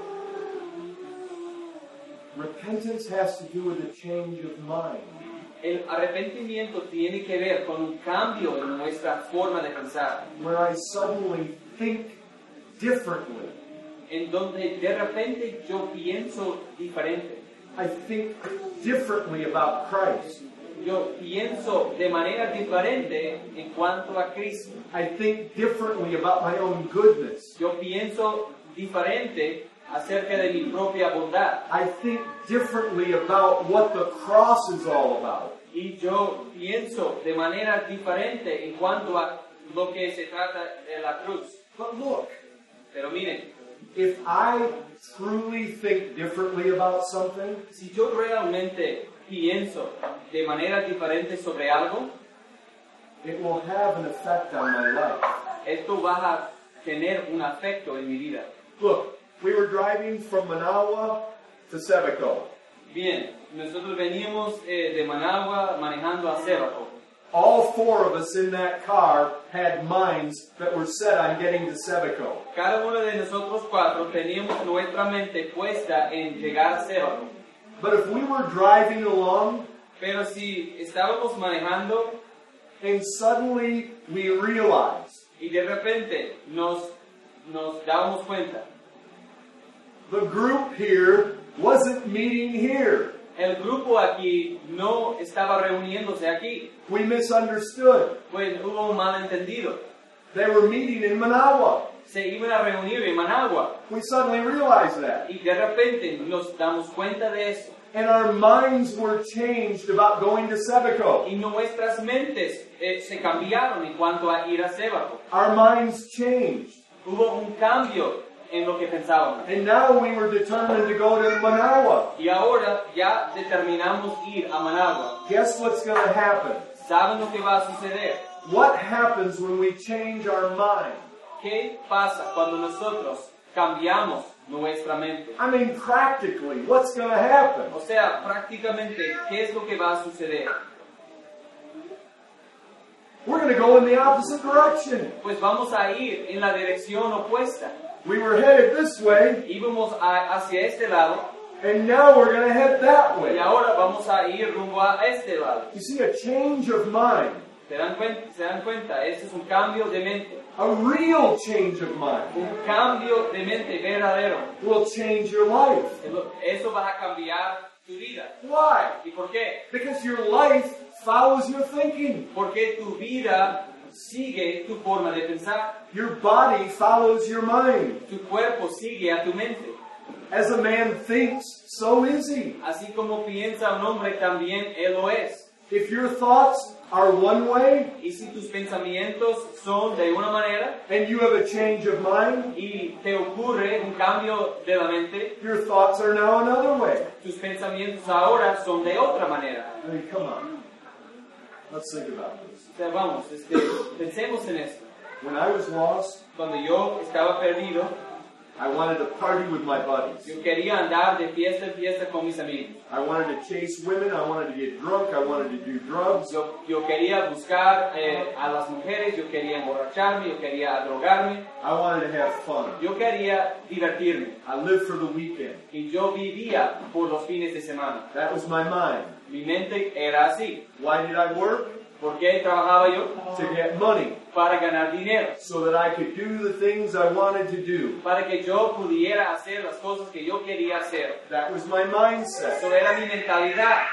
Repentance has to do with a change of mind. El arrepentimiento tiene que ver con un cambio en nuestra forma de pensar, Where I suddenly think differently. en donde de repente yo pienso diferente. I think differently about Christ. Yo pienso de manera diferente en cuanto a Cristo. I think differently about my own goodness. Yo pienso diferente acerca de mi propia bondad. I think differently about what the cross is all about. Y yo pienso de manera diferente en cuanto a lo que se trata de la cruz. But look, Pero miren, if I truly think differently about something, si yo realmente pienso de manera diferente sobre algo, it will have an effect on my life. esto va a tener un efecto en mi vida. Look, we were driving from Managua to Sevico. Bien, nosotros veníamos de Managua manejando a Sébaco. All four of us in that car had minds that were set on getting to Sevico. Cada uno de nosotros cuatro teníamos nuestra mente puesta en llegar a Sébaco. But if we were driving along Pero si estábamos manejando and suddenly we realized y de repente nos dábamos cuenta, the group here wasn't meeting here. el grupo aquí no estaba reuniéndose aquí, We misunderstood. pues hubo un malentendido. They were meeting in Managua. Se iban a reunir en Managua We suddenly realized that. y de repente nos damos cuenta de eso. And our minds were changed about going to Sevico. Y nuestras mentes se cambiaron en cuanto a ir a Sébaco. Our minds changed. Hubo un cambio en lo que pensábamos. And now we were determined to go to Managua. Y ahora ya determinamos ir a Managua. Guess what's going to happen? ¿Saben lo que va a suceder? What happens when we change our mind? ¿Qué pasa cuando nosotros cambiamos nuestra mente? I mean, practically, what's going to happen? O sea, prácticamente, ¿qué es lo que va a suceder? We're going to go in the opposite direction. Pues vamos a ir en la dirección opuesta. We were headed this way, Íbamos hacia este lado and now we're going to head that y way. ahora vamos a ir rumbo a este lado. You see, a change of mind ¿Se dan cuenta? Este es un cambio de mente. A real change of mind Un cambio de mente verdadero. will change your life. Eso va a cambiar tu vida. Why? ¿Y por qué? Because your life follows your thinking. Porque tu vida sigue tu forma de pensar. Your body follows your mind. Tu cuerpo sigue a tu mente. As a man thinks, so is he. Así como piensa un hombre, también él lo es. If your thoughts are one way Y si tus pensamientos son de una manera and you have a change of mind, y te ocurre un cambio de la mente, your thoughts are now another way. tus pensamientos ahora son de otra manera. I mean, come on. Let's think about this. O sea, vamos, pensemos en esto. When I was lost, Cuando yo estaba perdido, I wanted to party with my buddies. yo quería andar de fiesta en fiesta con mis amigos. I wanted to chase women. I wanted to get drunk. I wanted to do drugs. Yo quería buscar a las mujeres, yo quería emborracharme, yo quería drogarme, I wanted to have fun. yo quería divertirme. I lived for the weekend. Y yo vivía por los fines de semana. That was my mind. Mi mente era así. Why did I work? ¿Por qué trabajaba yo? To get money, Para ganar dinero. so that I could do the things I wanted to do. Para que yo pudiera hacer las cosas que yo quería hacer. That was my mindset. Eso era mi mentalidad.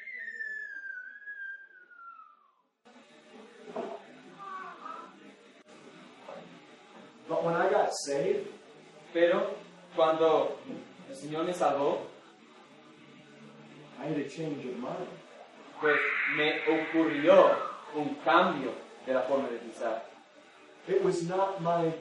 But when I got saved, Pero cuando el Señor me salvó, I had a change of mind. pues me ocurrió un cambio de la forma de pensar. It was not my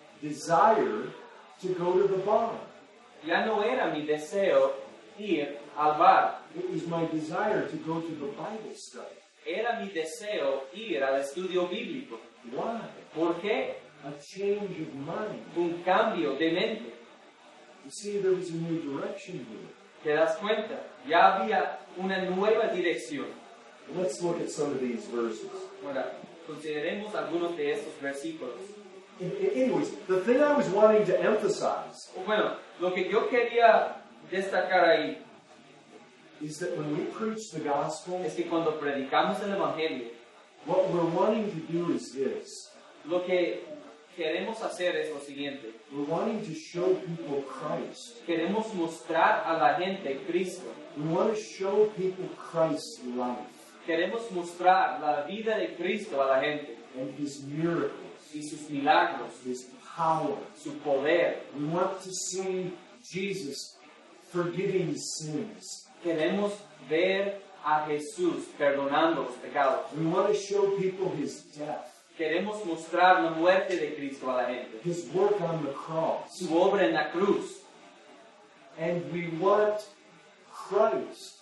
desire to go to the bar. Ya no era mi deseo ir al bar. It was my desire to go to the Bible study. Era mi deseo ir al estudio bíblico. Why? ¿Por qué? A change of mind. Un cambio de mente. You see, there was a new direction here. ¿Te das cuenta? Ya había una nueva dirección. Let's look at some of these verses. Ahora, consideremos algunos de estos versículos. Anyways, the thing I was wanting to emphasize Bueno, lo que yo quería destacar ahí is that when we preach the gospel, es que cuando predicamos el Evangelio, what we're wanting to do is this. lo que queremos hacer es lo siguiente. We're wanting to show people Christ. Queremos mostrar a la gente Cristo. We want to show people Christ's life Queremos mostrar la vida de Cristo a la gente and His miracles, y sus milagros, His power. su poder. We want to see Jesus forgiving sins. Queremos ver a Jesús perdonando los pecados. We want to show people His death, Queremos mostrar la muerte de Cristo a la gente, His work on the cross. su obra en la cruz. And we want Christ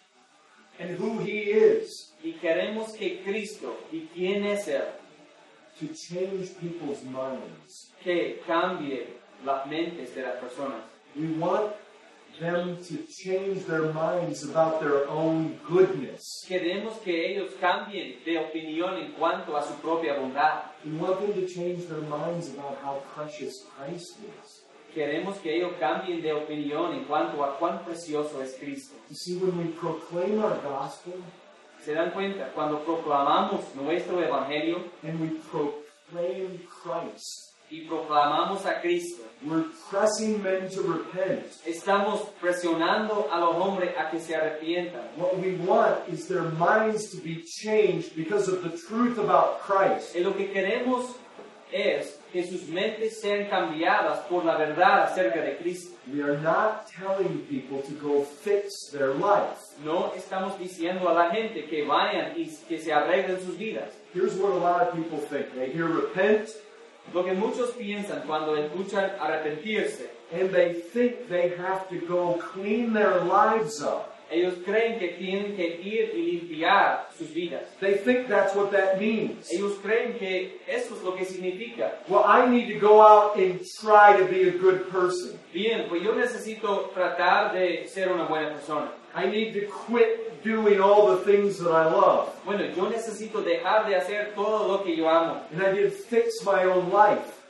and who He is Y queremos que Cristo y quién es Él, to change people's minds. que cambie las mentes de las personas. We want them to change their minds about their own goodness. Queremos que ellos cambien de opinión en cuanto a su propia bondad. We want them to change their minds about how precious Christ is. Queremos que ellos cambien de opinión en cuanto a cuán precioso es Cristo. You see, when we proclaim our gospel ¿Se dan cuenta? Cuando proclamamos nuestro Evangelio and we proclaim Christ, y proclamamos a Cristo, we're pressing men to repent. estamos presionando a los hombres a que se arrepientan. What we want is their minds to be changed because of the truth about Christ. Y lo que queremos es que sus mentes sean cambiadas por la verdad acerca de Cristo. We are not telling people to go fix their life. No estamos diciendo a la gente que vayan y que se arreglen sus vidas. Here's what a lot of people think. They hear repent, Lo que muchos piensan cuando escuchan arrepentirse, and they think they have to go clean their lives up. ellos creen que tienen que ir y limpiar sus vidas. They think that's what that means. Ellos creen que eso es lo que significa. Well, I need to go out and try to be a good person. Bien, pues yo necesito tratar de ser una buena persona. I need to quit doing all the things that I love. Bueno, yo necesito dejar de hacer todo lo que yo amo. And I need to fix my own life.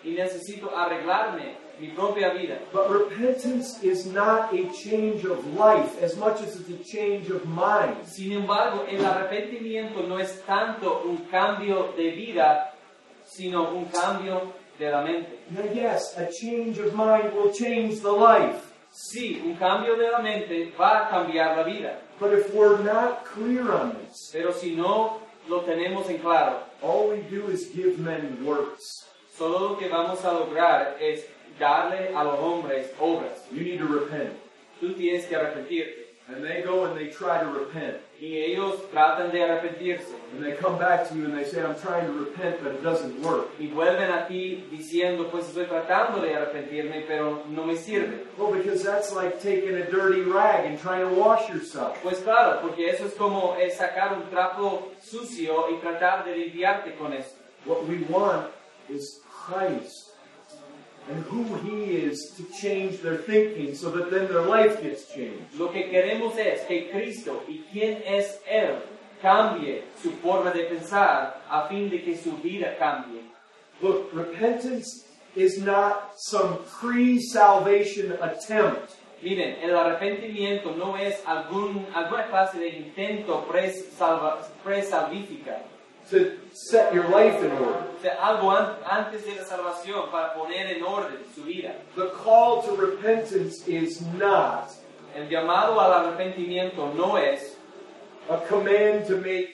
y necesito arreglarme mi propia vida. But repentance is not a change of life as much as it's a change of mind. Sin embargo, el arrepentimiento no es tanto un cambio de vida, sino un cambio de la mente. Now, yes, a change of mind will change the life. Sí, un cambio de la mente va a cambiar la vida, But if we're not clear on this, pero si no lo tenemos en claro, all we do is give men works. solo lo que vamos a lograr es darle a los hombres obras. You need to repent. Tú tienes que arrepentirte. And they go and they try to repent. Y ellos tratan de arrepentirse. And they come back to you and they say, I'm trying to repent, but it doesn't work. Y vuelven a ti diciendo, pues estoy tratando de arrepentirme, pero no me sirve. Well, because that's like taking a dirty rag and trying to wash yourself. Pues claro, porque eso es como sacar un trapo sucio y tratar de limpiarte con eso. What we want is Christ and who He is to change their thinking so that then their life gets changed. Lo que queremos es que Cristo y quién es Él cambie su forma de pensar a fin de que su vida cambie. Look, repentance is not some pre-salvation attempt. Miren, el arrepentimiento no es alguna clase de intento pre-salvífica. To set your life in order. O sea, algo antes de la salvación para poner en orden su vida. The call to repentance is not El llamado al arrepentimiento no es a command to make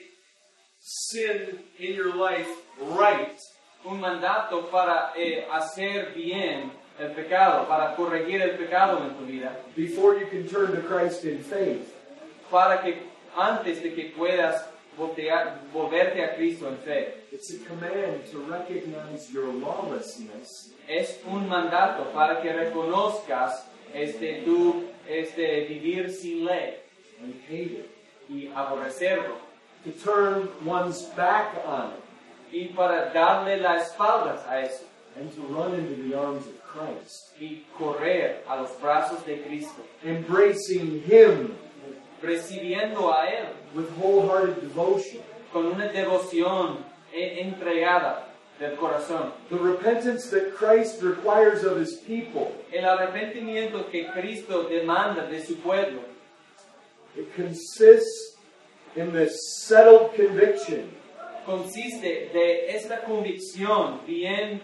sin in your life right. un mandato para hacer bien el pecado, para corregir el pecado en tu vida, Before you can turn to Christ in faith. para que antes de que puedas volverte a Cristo en fe. It's a command to recognize your lawlessness Es un mandato para que reconozcas tu vivir sin ley and hate it. y aborrecerlo, To turn one's back on it y para darle las espaldas a eso and to run into the arms of Christ. y correr a los brazos de Cristo, Embracing Him recibiendo a Él with wholehearted devotion. con una devoción entregada del corazón. The repentance that Christ requires of His people, El arrepentimiento que Cristo demanda de su pueblo it consists in this settled conviction consiste de esta convicción bien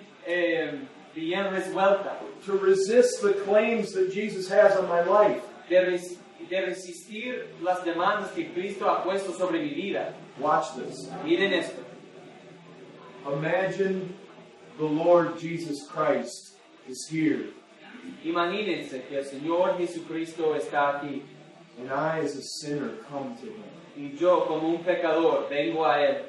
resuelta to resist the claims that Jesus has on my life. de resistir las demandas que Cristo ha puesto sobre mi vida. Watch this. Miren esto. Imagine the Lord Jesus Christ is here, Imagínense que el Señor Jesucristo está aquí and I, as a sinner, come to Him. y yo como un pecador vengo a Él.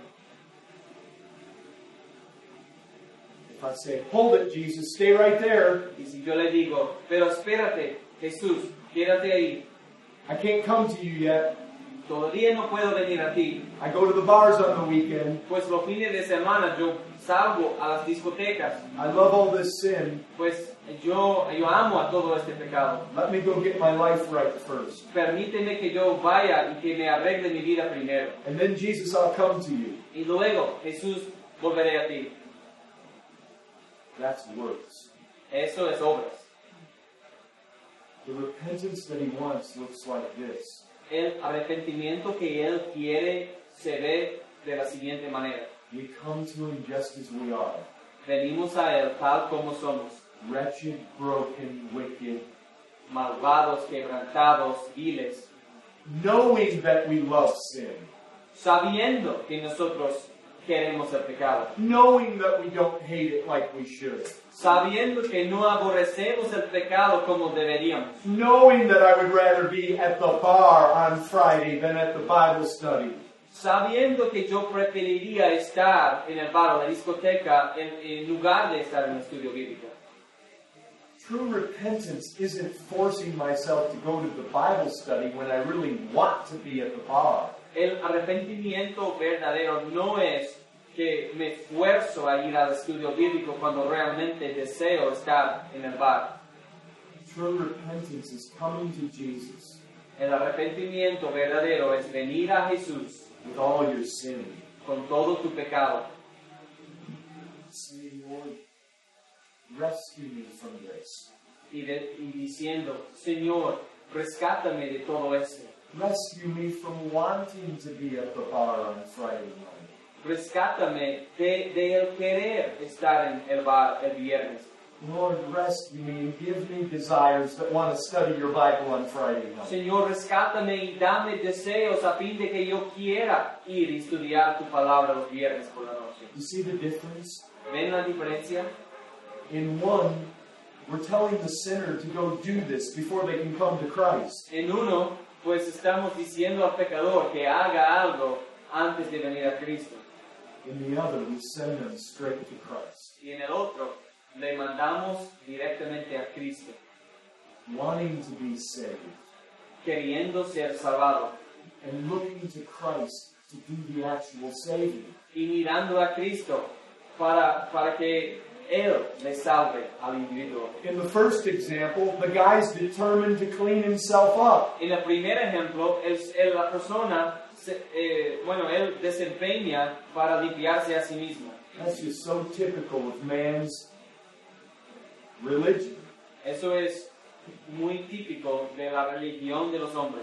If I say, hold it, Jesus, stay right there. Y si yo le digo, pero espérate, Jesús, quédate ahí. I can't come to you yet. Todavía no puedo venir a ti. I go to the bars on the weekend. Pues los fines de semana yo salgo a las discotecas. I love all this sin. Pues yo amo a todo este pecado. Let me go get my life right first. Permíteme que yo vaya y que me arregle mi vida primero. And then, Jesus, I'll come to you. Y luego, Jesús, volveré a ti. That's works. Eso es obras. The repentance that He wants looks like this. El arrepentimiento que Él quiere se ve de la siguiente manera. We come to Him just as we are. Venimos a Él tal como somos. Wretched, broken, wicked. Malvados, quebrantados, viles. Knowing that we love sin. Sabiendo que nosotros queremos el pecado. Knowing that we don't hate it like we should. Sabiendo que no aborrecemos el pecado como deberíamos. Knowing that I would rather be at the bar on Friday than at the Bible study. Sabiendo que yo preferiría estar en el bar o la discoteca en lugar de estar en el estudio bíblico. True repentance isn't forcing myself to go to the Bible study when I really want to be at the bar. El arrepentimiento verdadero no es que me esfuerzo a ir al estudio bíblico cuando realmente deseo estar en el bar. True repentance is coming to Jesus El arrepentimiento verdadero es venir a Jesús with all your sin. con todo tu pecado. Say, Lord, rescue me from this. y diciendo, Señor, rescátame de todo esto. Rescue me from wanting to be at the bar on Friday night. Rescátame de el querer estar en el bar el viernes. Lord, rescue me and give me desires that want to study your Bible on Friday night. Señor, rescátame y dame deseos a fin de que yo quiera ir y estudiar tu palabra los viernes por la noche. You see the difference? ¿Ven la diferencia? In one, we're telling the sinner to go do this before they can come to Christ. En uno, pues estamos diciendo al pecador que haga algo antes de venir a Cristo. In the other, we send them straight to Christ. Y en el otro, le mandamos directamente a Cristo, Wanting to be saved queriendo ser salvado and looking to Christ to do the actual saving. y mirando a Cristo para que Él le salve al individuo. In the first example, the guy's determined to clean himself up. En el primer ejemplo, la persona, él desempeña para limpiarse a sí mismo. That's just so typical of man's religion. Eso es muy típico de la religión de los hombres.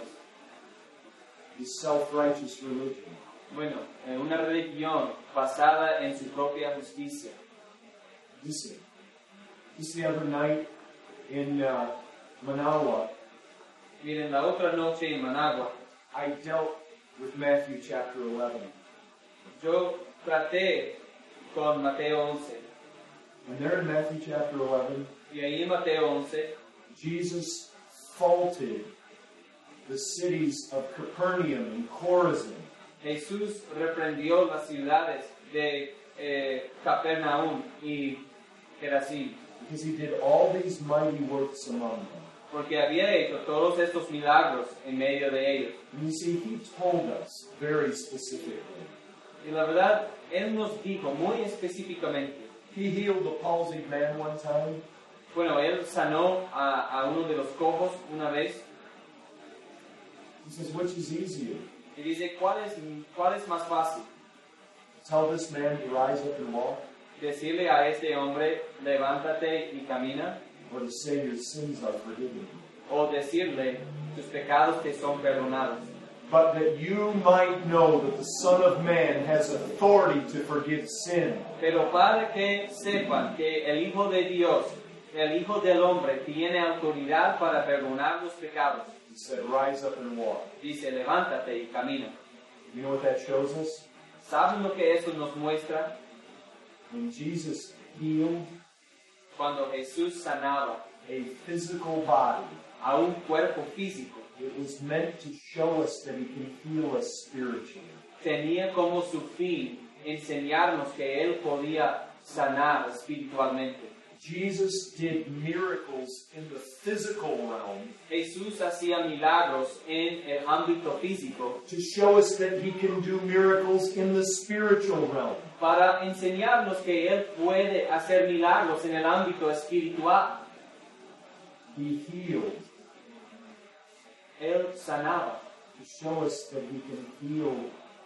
His self-righteous religion. Bueno, una religión basada en su propia justicia. Listen, just the other night in Managua, Miren, la otra noche en Managua, I dealt with Matthew chapter 11. yo traté con Mateo 11. And there in Matthew chapter 11, Y ahí en Mateo 11, Jesus faulted the cities of Capernaum and Chorazin Jesús reprendió las ciudades de Capernaum y Gerazim, because he did all these mighty works among them. porque había hecho todos estos milagros en medio de ellos. And you see, he told us very specifically. Y la verdad, Él nos dijo muy específicamente. He healed a palsied man one time. Bueno, Él sanó a uno de los cojos una vez. He says, which is easier? Y dice, ¿cuál es más fácil? Tell this man to rise up and walk, Decirle a este hombre, levántate y camina, or to say your sins are forgiven. o decirle, tus pecados te son perdonados. But that you might know that the Son of Man has authority to forgive sin. Pero para que sepan que el Hijo de Dios, el Hijo del Hombre, tiene autoridad para perdonar los pecados. He said, rise up and walk. Dice, levántate y camina. You know what that shows us? ¿Saben lo que eso nos muestra? When Jesus healed Cuando Jesús sanaba a physical body, a un cuerpo físico, it was meant to show us that he can heal us spiritually. tenía como su fin enseñarnos que Él podía sanar espiritualmente. Jesus did miracles in the physical realm Jesús hacía milagros en el ámbito físico to show us that he can do miracles in the spiritual realm. para enseñarnos que Él puede hacer milagros en el ámbito espiritual. He healed Él sanaba to show us that he can heal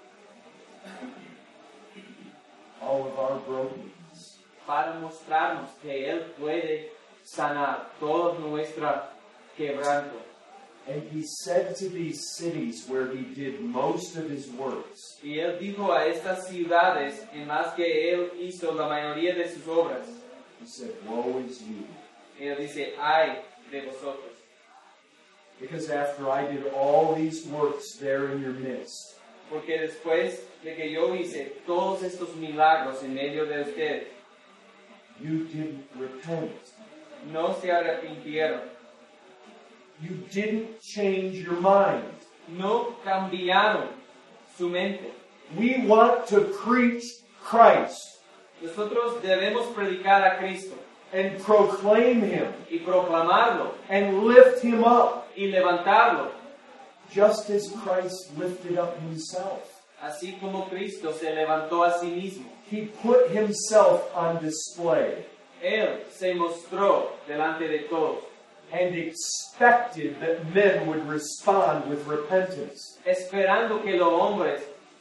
all of our brokenness. para mostrarnos que Él puede sanar todo nuestro quebranto. And he said to these cities where he did most of his works, Y Él dijo a estas ciudades en las que Él hizo la mayoría de sus obras, he said, woe is you. Él dice, ay de vosotros. Because after I did all these works there in your midst, Porque después de que yo hice todos estos milagros en medio de ustedes, you didn't repent. no se arrepintieron, You didn't change your mind. no cambiaron su mente. We want to preach Christ Nosotros debemos predicar a Cristo and proclaim him y proclamarlo and lift him up, y levantarlo, just as Christ lifted up himself. así como Cristo se levantó a sí mismo. He put himself on display Él se mostró delante de todos, and expected that men would respond with repentance. esperando que los hombres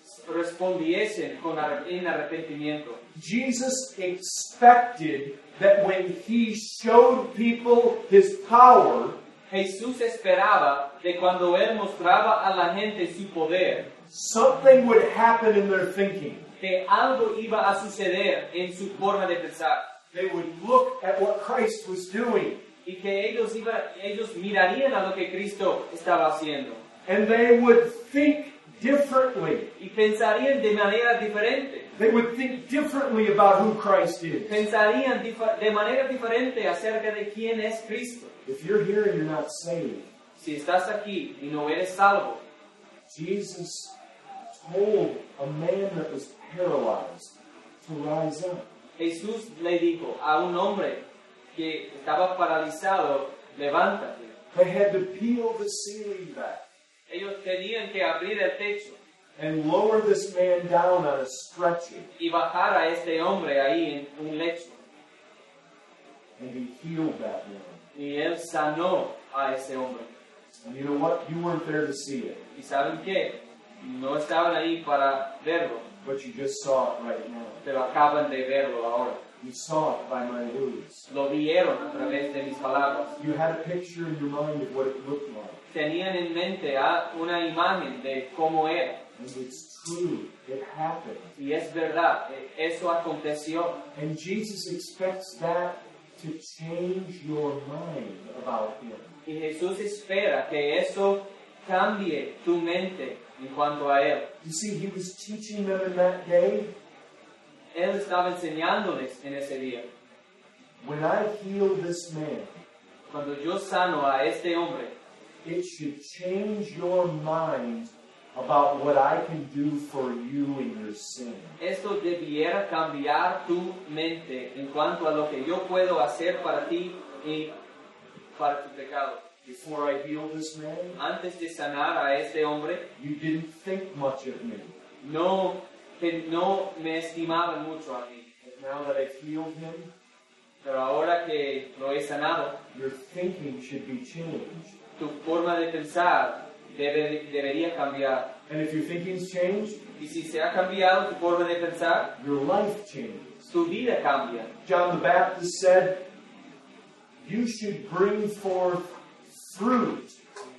respondiesen en arrepentimiento. Jesus expected that when he showed people his power, Jesús esperaba que cuando Él mostraba a la gente su poder, something would happen in their thinking. que algo iba a suceder en su forma de pensar. They would look at what Christ was doing, Y que ellos mirarían a lo que Cristo estaba haciendo. and they would think differently. Y pensarían de manera diferente. They would think differently about who Christ is. Pensarían de manera diferente acerca de quién es Cristo. If you're here and you're not saved, Si estás aquí y no eres salvo, Jesus told a man that was paralyzed to rise up. Jesús le dijo a un hombre que estaba paralizado, levántate. They had to peel the ceiling back Ellos tenían que abrir el techo and lower this man down on a stretcher, y bajar a este hombre ahí en un lecho. and he healed that man. Y Él sanó a ese hombre. And you know what? You weren't there to see it, ¿Y saben qué? No estaban ahí para verlo, but you just saw it right now. pero acaban de verlo ahora. You saw it by my words. Lo vieron a través de mis palabras. You had a picture in your mind of what it looked like. Tenían en mente una imagen de cómo era. And it's true. It happened. Y es verdad, eso aconteció. And Jesus expects that to change your mind about him. Y Jesús espera que eso cambie tu mente en cuanto a Él. You see, he was teaching them in that day. Él estaba enseñándoles en ese día. When I heal this man, Cuando yo sano a este hombre, it should change your mind about what I can do for you in your sin. esto debiera cambiar tu mente en cuanto a lo que yo puedo hacer para ti y para tu pecado. Before I healed this man, Antes de sanar a este hombre, you didn't think much of me. no me estimaban mucho a mí. But now that I've healed him, Pero ahora que lo he sanado, your thinking should be changed. tu forma de pensar debería cambiar. And if your thinking's changed, Y si se ha cambiado tu forma de pensar, your life changes. tu vida cambia. John the Baptist said, you should bring forth fruit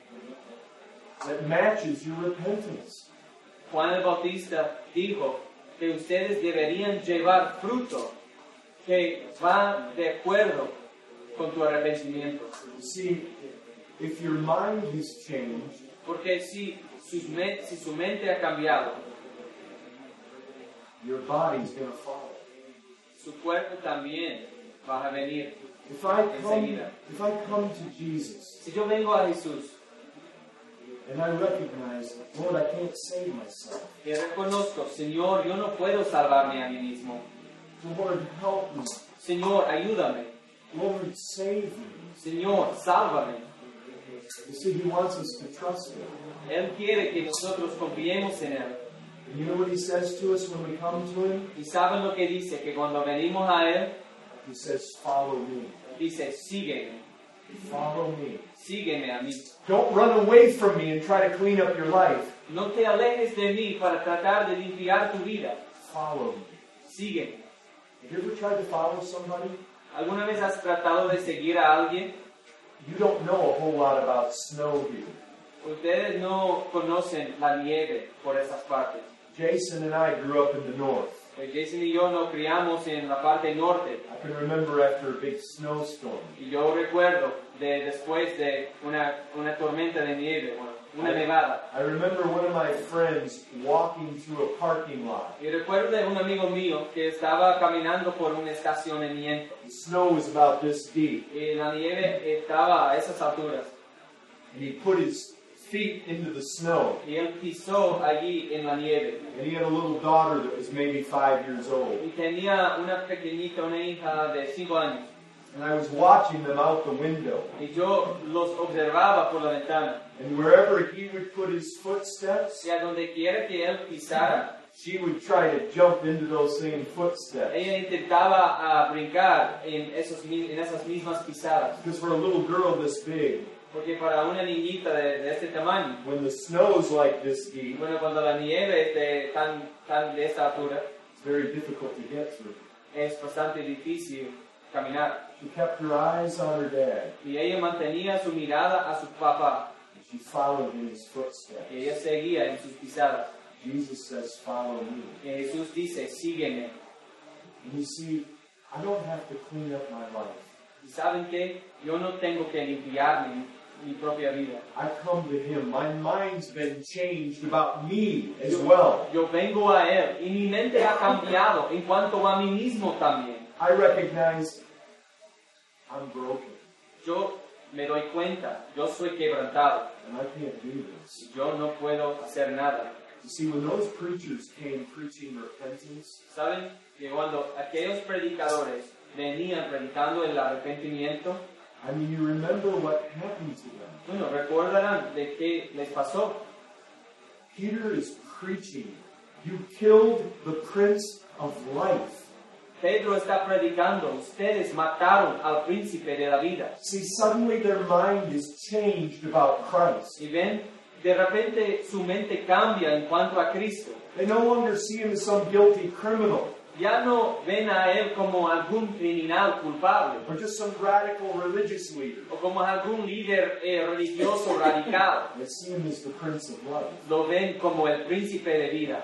that matches your repentance. Juan el Bautista dijo que ustedes deberían llevar fruto que va de acuerdo con tu arrepentimiento. You see, if your mind has changed, Porque si su mente ha cambiado, your body's going to follow. su cuerpo también va a venir. If I Enseguida. come to Jesus Si yo vengo a Jesús and I recognize, Lord, I can't save myself. y reconozco, Señor, yo no puedo salvarme a mí mismo. Lord, help me. Señor, ayúdame. Lord, save me. Señor, sálvame. You see, he wants us to trust him. Él quiere que nosotros confiemos en Él. And you know what he says to us when we come to him? Y saben lo que dice, que cuando venimos a Él, He says, follow me. dice, sígueme, Follow me. sígueme a mí. Don't run away from me and try to clean up your life. No te alejes de mí para tratar de limpiar tu vida. Follow me. Sígueme. Have you ever tried to follow somebody? ¿Alguna vez has tratado de seguir a alguien? You don't know a whole lot about snow here. Ustedes no conocen la nieve por esas partes. Jason and I grew up in the north. Pues Jason y yo nos criamos en la parte norte. I can remember after a big snowstorm, Y yo recuerdo después de una tormenta de nieve, bueno, una nevada. I remember one of my friends walking through a parking lot. Y recuerdo de un amigo mío que estaba caminando por un estacionamiento. The snow was about this deep, Y la nieve estaba a esas alturas. and he put his feet into the snow. Y él pisó allí en la nieve. And he had a little daughter that was maybe 5 years old. Y tenía una pequeñita, una hija de 5 años. And I was watching them out the window. Y yo los observaba por la ventana. And wherever he would put his footsteps, Y a donde quiera que él pisara, she would try to jump into those same footsteps. ella intentaba brincar en esas mismas pisadas. Because for a little girl this big, Porque para una niñita de este tamaño, when the snow's like this deep, bueno, cuando la nieve es tan de esta altura, it's very difficult to get through. es bastante difícil caminar. She kept her eyes on her dad, Y ella mantenía su mirada a su papá, and she followed in his footsteps. y ella seguía en sus pisadas. Jesus says, follow me. Y Jesús dice, sígueme. And you see, I don't have to clean up my life. ¿Y saben qué? Yo no tengo que limpiar mi propia vida. I come to him. My mind's been changed about me as well. Yo vengo a Él y mi mente ha cambiado en cuanto a mí mismo también. I recognize I'm broken, Yo me doy cuenta, yo soy quebrantado. and I can't do this. Yo no puedo hacer nada. You see, when those preachers came preaching repentance, ¿Saben? Que cuando aquellos predicadores venían predicando el arrepentimiento, I mean, you remember what happened to them. bueno, recordarán de qué les pasó. Peter is preaching, you killed the Prince of Life. Pedro está predicando, ustedes mataron al príncipe de la vida. See, suddenly their mind is changed about Christ. Y ven, de repente su mente cambia en cuanto a Cristo. They no longer see him as some guilty criminal Ya no ven a Él como algún criminal culpable or just some radical religious leader. o como algún líder religioso radical. They see him as the Prince of Life. Lo ven como el príncipe de vida.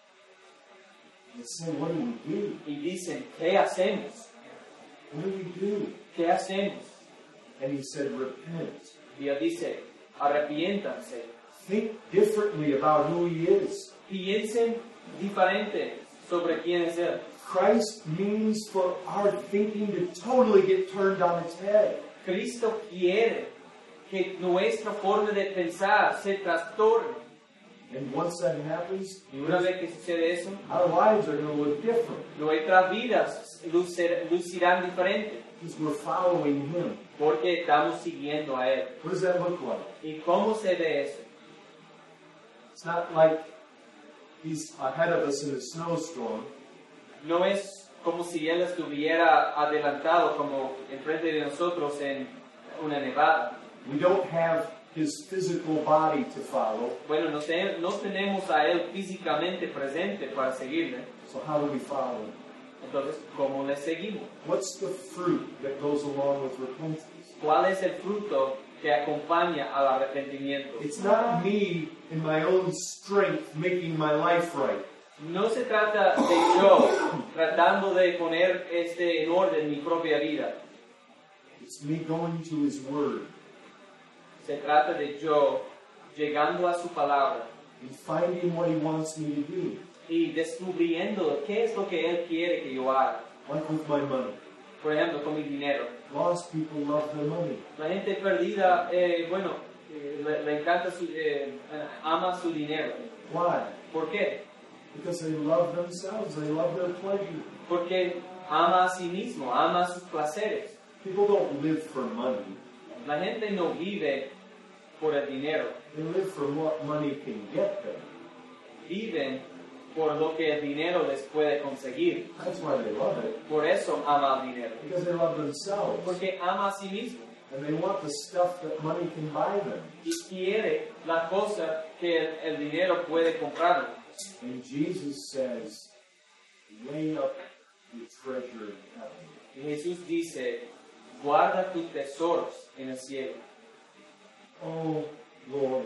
They say, what do we do? Y dicen, ¿qué hacemos? What do we do? ¿Qué hacemos? And he said, repent. Y Él dice, arrepiéntanse. Think differently about who he is. Piensen diferente sobre quién es Él. Christ means for our thinking to totally get turned on its head. Cristo quiere que nuestra forma de pensar se trastorne. And once that happens, Y una vez que sucede eso, our lives are going to look different nuestras vidas lucirán diferente. because we're following him. Porque estamos siguiendo a Él. What does that look like? ¿Y cómo se ve eso? It's not like he's ahead of us in a snowstorm. No es como si Él estuviera adelantado como enfrente de nosotros en una nevada. We don't have his physical body to follow. Bueno, no tenemos a Él físicamente presente para seguirle. So how do we follow him? Entonces, ¿cómo le seguimos? What's the fruit that goes along with repentance? ¿Cuál es el fruto que acompaña al arrepentimiento? It's not me in my own strength making my life right. No se trata de yo tratando de poner en orden mi propia vida. It's me going to his word Se trata de yo llegando a su palabra and finding what he wants me to do. y descubriendo qué es lo que Él quiere que yo haga. Like with my money. Por ejemplo, con mi dinero. Lost people love their money. La gente perdida, le encanta ama su dinero. Why? ¿Por qué? Because they love themselves. They love their pleasure. Porque ama a sí mismo, ama sus placeres. People don't live for money. La gente no vive por el dinero, They live for what money can get them. viven por lo que el dinero les puede conseguir. That's why they love it. Por eso ama el dinero. Because they love themselves. Porque ama a sí mismo And they want the stuff that money can buy them. y quiere la cosa que el dinero puede comprarle. And Jesus says, lay up your treasure in heaven. Y Jesús dice, guarda tus tesoros en el cielo. Oh, Lord,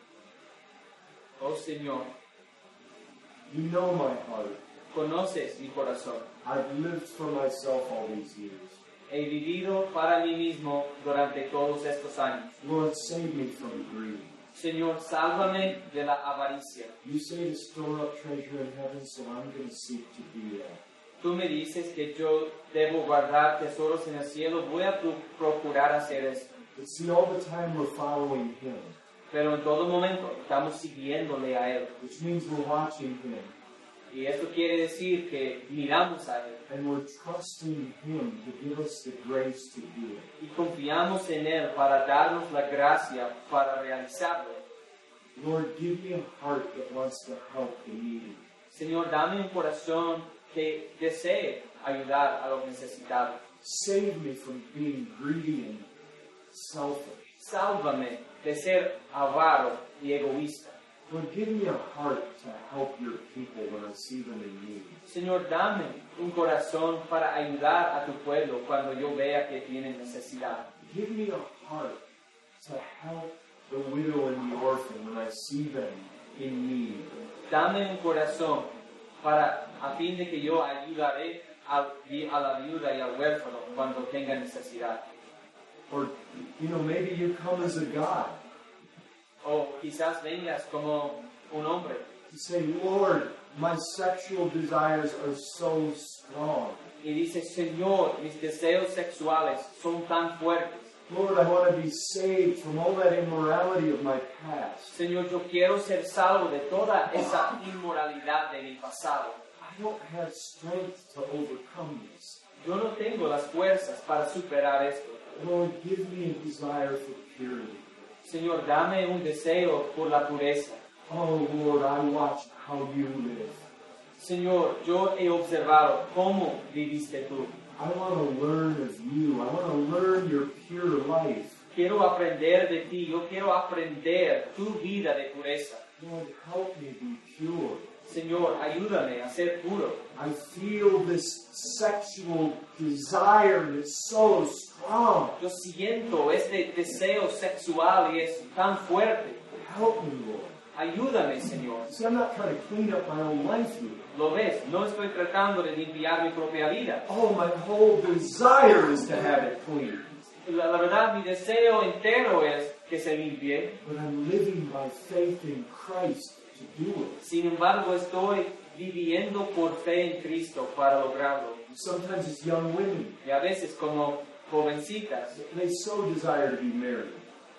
Oh Señor, you know my heart. conoces mi corazón. I've lived for myself all these years. He vivido para mí mismo durante todos estos años. Lord, save me from greed. Señor, sálvame de la avaricia. You say to store up treasure in heaven, so I'm going to seek to do that. Tú me dices que yo debo guardar tesoros en el cielo. Voy a procurar hacer esto. But see, all the time we're following Him, Pero en todo momento estamos siguiéndole a Él. which means we're watching Him, Y esto quiere decir que miramos a Él and we're trusting Him to give us the grace to do it. y confiamos en Él para darnos la gracia para realizarlo. Lord, give me a heart that wants to help the needy. Señor, dame un corazón que desee ayudar a los necesitados. Save me from being greedy and selfish. Sálvame de ser avaro y egoísta. Lord, give me a heart to help your people when I see them in need. Señor, dame un corazón para ayudar a tu pueblo cuando yo vea que tienen necesidad. Give me a heart to help the widow and the orphan when I see them in need. Dame un corazón a fin de que yo ayudaré a la viuda y al huérfano cuando tenga necesidad. Or, maybe you come as a God. O quizás vengas como un hombre To say, Lord, my sexual desires are so strong. y dices, Señor, mis deseos sexuales son tan fuertes. Lord, I want to be saved from all that immorality of my past. Señor, yo quiero ser salvo de toda esa inmoralidad de mi pasado. I don't have strength to overcome this. Yo no tengo las fuerzas para superar esto. Lord, give me a desire for purity. Señor, dame un deseo por la pureza. Oh, Lord, I watched how you live. Señor, yo he observado cómo viviste tú. I want to learn of you. I want to learn your pure life. Quiero aprender de ti. Yo quiero aprender tu vida de pureza. Lord, help me be pure. Señor, ayúdame a ser puro. I feel this sexual desire and it's so strong. Yo siento este deseo sexual y es tan fuerte. Help me, Lord. Ayúdame, Señor. See, I'm not trying to clean up my own life here. ¿Lo ves? No estoy tratando de limpiar mi propia vida. Oh, my whole desire is to have it clean. La verdad, mi deseo entero es que se limpie. But I'm living by faith in Christ to do it. Sin embargo, estoy viviendo por fe en Cristo para lograrlo. Sometimes it's young women. Y a veces como jovencitas, They so desire to be married.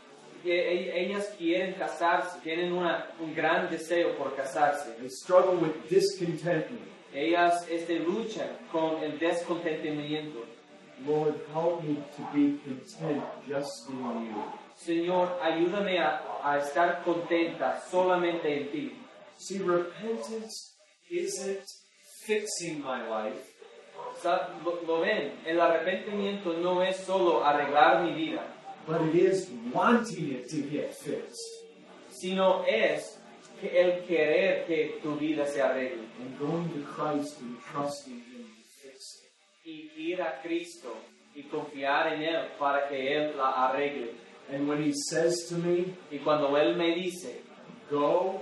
ellas quieren casarse, tienen un gran deseo por casarse. They struggle with discontentment. Ellas luchan con el descontentamiento. Lord, help me to be content just in you. Señor, ayúdame a estar contenta solamente en ti. See, repentance isn't fixing my life. ¿Lo ven? El arrepentimiento no es solo arreglar mi vida, But it is wanting it to get fixed. sino es el querer que tu vida se arregle. And going to Christ and trusting Him to fix it. Y ir a Cristo y confiar en Él para que Él la arregle. And when He says to me, Y cuando Él me dice, go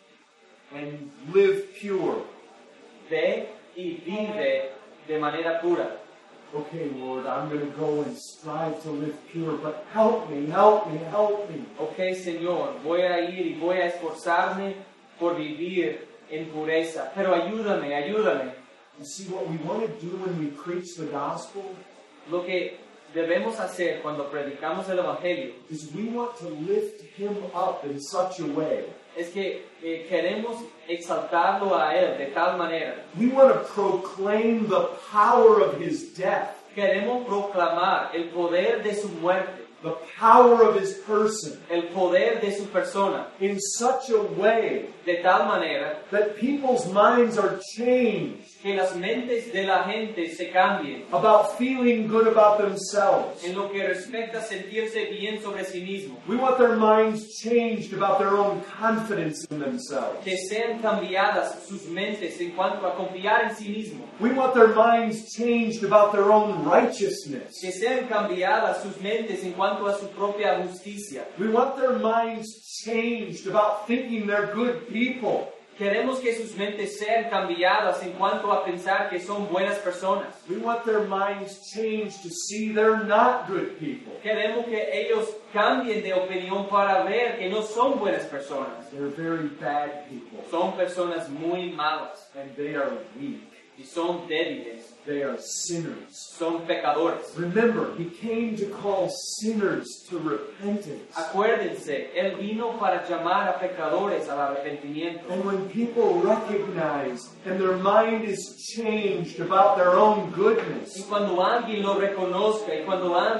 and live pure. ve y vive de manera pura. Okay, Lord, I'm going to go and strive to live pure, but help me, help me, help me. Ok, Señor, voy a ir y voy a esforzarme por vivir en pureza, pero ayúdame, ayúdame. You see, what we want to do when we preach the gospel Lo que debemos hacer cuando predicamos el Evangelio is we want to lift Him up in such a way. es que queremos exaltarlo a Él de tal manera. We want to proclaim the power of His death, Queremos proclamar el poder de su muerte, the power of His person, el poder de su persona, in such a way de tal manera that people's minds are changed que las mentes de la gente se cambien about feeling good about themselves. en lo que respecta a sentirse bien sobre sí mismo. We want their minds changed about their own confidence in themselves. Que sean cambiadas sus mentes en cuanto a confiar en sí mismo. We want their minds changed about their own righteousness. Que sean cambiadas sus mentes en cuanto a su propia justicia. We want their minds changed about thinking they're good people. Queremos que sus mentes sean cambiadas en cuanto a pensar que son buenas personas. We want their minds changed to see they're not good people. Queremos que ellos cambien de opinión para ver que no son buenas personas. They're very bad people. Son personas muy malas And they are weak. y son débiles. They are sinners. Son pecadores. Remember, He came to call sinners to repentance. Acuérdense, Él vino para llamar a pecadores al arrepentimiento. And when people recognize and their mind is changed about their own Y goodness, cuando alguien lo reconozca y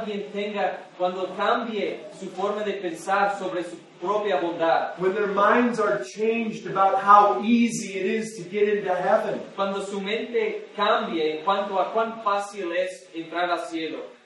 cuando cambie su forma de pensar sobre su propia bondad, when their minds are changed about how easy it is to get into heaven, cuando su mente cambie en cuanto a cuán fácil es entrar al cielo,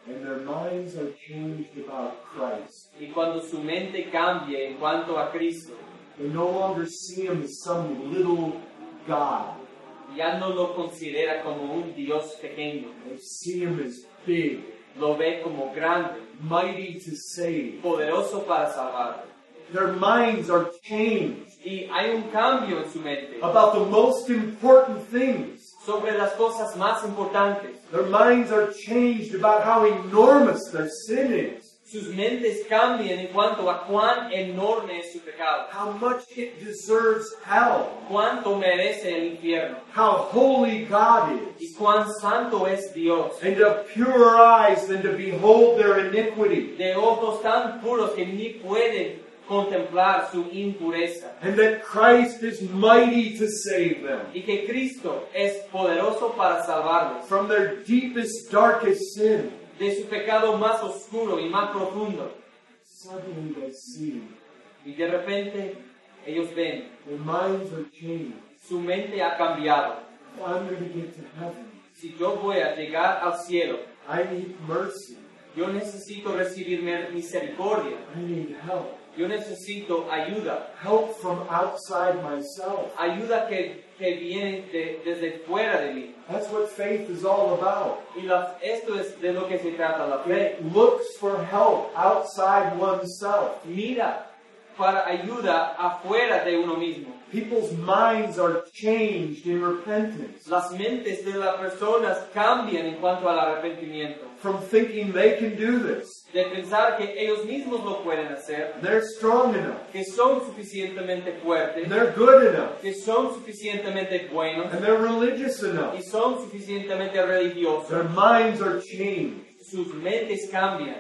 and their minds are changed about Christ, Y cuando su mente cambie en cuanto a Cristo, they no longer see him as some little God. ya no lo considera como un Dios pequeño, They see him as big, lo ve como grande, mighty to save. poderoso para salvar. Their minds are changed Y hay un cambio en su mente about the most important things. sobre las cosas más importantes. Their minds are changed about how enormous their sin is, Sus mentes cambian en cuanto a cuán enorme es su pecado, how much it deserves hell, cuánto merece el infierno how holy God y is, cuán santo es Dios. and of purer eyes than to behold their iniquity, De ojos tan puros que ni pueden contemplar su impureza. and that Christ is mighty to save them Y que Cristo es poderoso para salvarlos from their deepest, darkest sin. de su pecado más oscuro y más profundo. Suddenly they see Y de repente ellos ven, their minds are changed. su mente ha cambiado. If I'm going to get to heaven, Si yo voy a llegar al cielo, I need mercy. yo necesito recibir misericordia. I need help. Yo necesito ayuda. Help from outside myself. Ayuda que viene desde fuera de mí. That's what faith is all about. Y esto es de lo que se trata la fe. It looks for help outside oneself. Mira para ayuda afuera de uno mismo. People's minds are changed in repentance. Las mentes de las personas cambian en cuanto al arrepentimiento. From thinking they can do this, De pensar que ellos mismos lo pueden hacer, they're strong enough, que son suficientemente fuertes, and they're good enough, que son suficientemente buenos and they're religious enough. y son suficientemente religiosos. Their minds are changed. Sus mentes cambian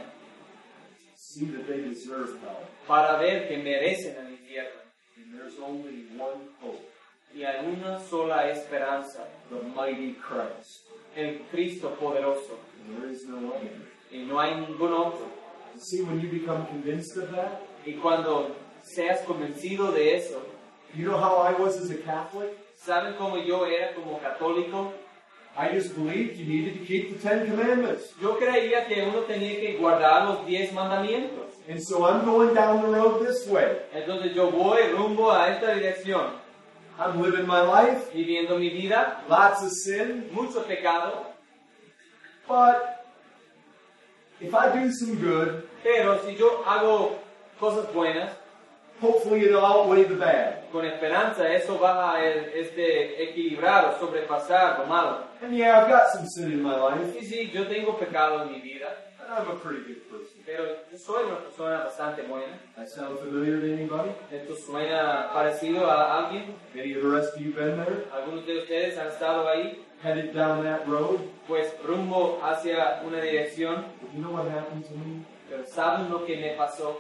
See that they deserve help. para ver que merecen el infierno. And there's only one hope, Y hay una sola esperanza, the mighty Christ. el Cristo poderoso. And there is no other. Y no hay ningún otro. See, when you become convinced of that, Y cuando seas convencido de eso, you know how I was as a Catholic? ¿saben cómo yo era como católico? I just believed you needed to keep the Ten Commandments. Yo creía que uno tenía que guardar los 10 mandamientos. And so I'm going down the road this way. Entonces yo voy rumbo a esta dirección, I'm living my life, viviendo mi vida, lots of sin, mucho pecado, but if I do some good, pero si yo hago cosas buenas, hopefully it'll outweigh the bad. con esperanza eso va a equilibrar o sobrepasar lo malo. And yeah, I've got some sin in my life, Y sí, yo tengo pecado en mi vida, but I'm a pretty good person. pero yo soy una persona bastante buena. That sound familiar to anybody? ¿Esto suena parecido a alguien? Any of the rest of you been there? ¿Algunos de ustedes han estado ahí? Headed down that road? Pues rumbo hacia una dirección, You know what happened to me? pero ¿saben lo que me pasó?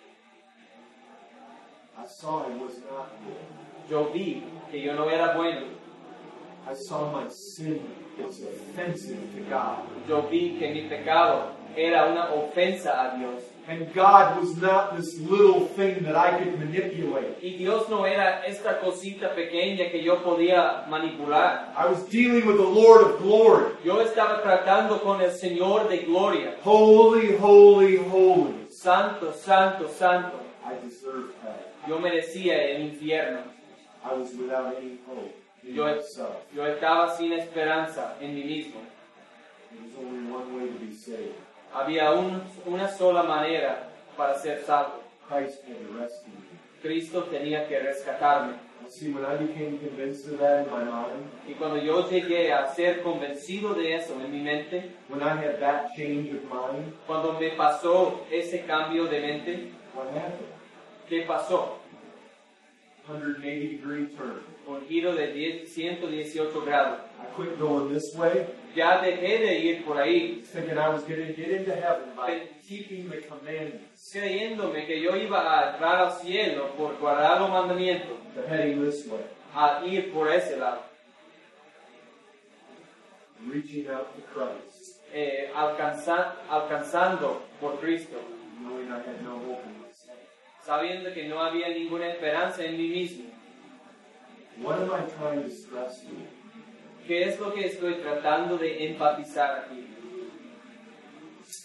I saw I was not good. Yo vi que yo no era bueno. I saw my sin was offensive to God. Yo vi que mi pecado era una ofensa a Dios. And God was not this little thing that I could manipulate. Y Dios no era esta cosita pequeña que yo podía manipular. I was dealing with the Lord of glory. Yo estaba tratando con el Señor de gloria. Holy, holy, holy. Santo, santo, santo. I deserved hell. Yo merecía el infierno. I was without any hope in Yo myself. estaba sin esperanza en mí mismo. There was only one way to be saved. Había una sola manera para ser salvo. Christ had to rescue me. Cristo tenía que rescatarme. See, when I became convinced of that in my mind, Y cuando yo llegué a ser convencido de eso en mi mente, when I had that change of mind, cuando me pasó ese cambio de mente, what happened? ¿qué pasó? 180-degree turn. Un giro de 118 grados. I quit going this way, Ya dejé de ir por ahí thinking I was going to get into heaven by keeping the commandments, creyéndome que yo iba a entrar al cielo por guardar los mandamientos, to heading this way, a ir por ese lado, reaching out to Christ, alcanzando por Cristo, knowing I had no hope in myself. sabiendo que no había ninguna esperanza en mí mismo. What am I trying to stress to you? ¿Qué es lo que estoy tratando de enfatizar aquí?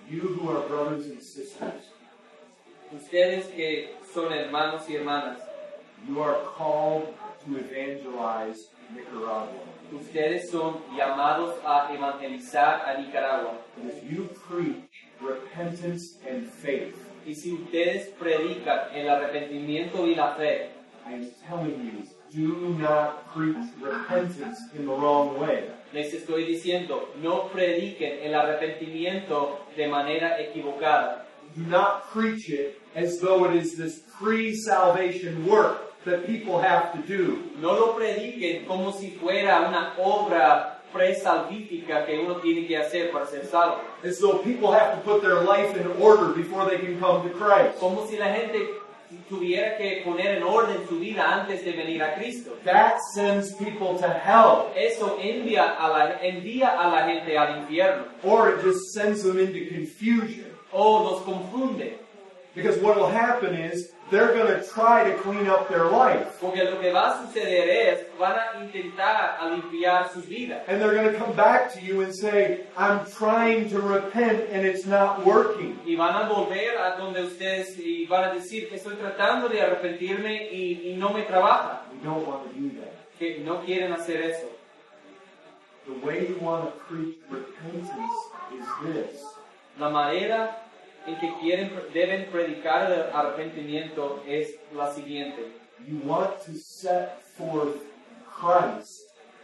You who are brothers and sisters, Ustedes que son hermanos y hermanas, you are called to evangelize Nicaragua. ustedes son llamados a evangelizar a Nicaragua. And if you preach repentance and faith, Y si ustedes predican el arrepentimiento y la fe, I am telling you, do not preach repentance in the wrong way. les estoy diciendo, no prediquen el arrepentimiento de manera equivocada. Do not preach it as though it is this pre-salvation work that people have to do. No lo prediquen como si fuera una obra presalvífica que uno tiene que hacer para ser salvo. As though people have to put their life in order before they can come to Christ. Como si la gente tuviera que poner en orden su vida antes de venir a Cristo. That sends people to hell. Eso envía a la gente al infierno. Or it just sends them into confusion. O los confunde. Because what will happen is, they're going to try to clean up their life. Porque lo que va a suceder es, van a intentar a limpiar sus vidas. And they're going to come back to you and say, I'm trying to repent and it's not working. Y van a volver a donde ustedes y van a decir que estoy tratando de arrepentirme y no me trabaja. We don't want to do that. Que no quieren hacer eso. The way you want to preach repentance is this. La manera en que deben predicar el arrepentimiento es la siguiente. You want to set forth Christ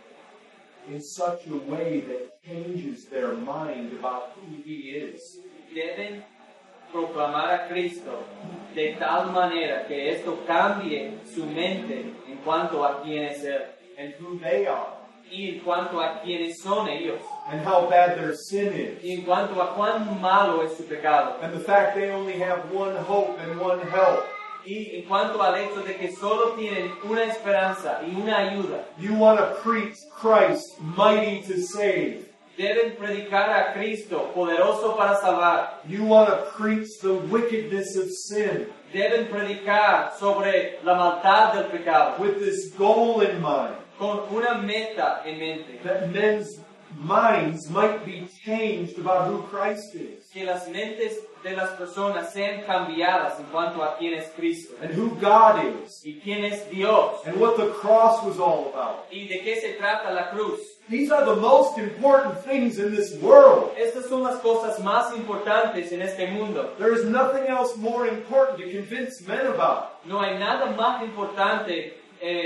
in such a way that changes their mind about who He is. Deben proclamar a Cristo de tal manera que esto cambie su mente en cuanto a quién es Él And who they are. y en cuanto a quiénes son ellos And how bad their sin y is. en cuanto a cuán malo es su pecado And the fact they only have one hope and one help. y en cuanto al hecho de que solo tienen una esperanza y una ayuda. You want to preach Christ, mighty to save. Deben predicar a Cristo, poderoso para salvar. You want to preach the wickedness of sin Deben predicar sobre la maldad del pecado with this goal in mind, con una meta en mente. that men's minds might be changed about who Christ is Que las mentes de las personas sean cambiadas en cuanto a quién es Cristo and who God is y quién es Dios and what the cross was all about. y de qué se trata la cruz. These are the most important things in this world. Estas son las cosas más importantes en este mundo. There is nothing else more important to convince men about. No hay nada más importante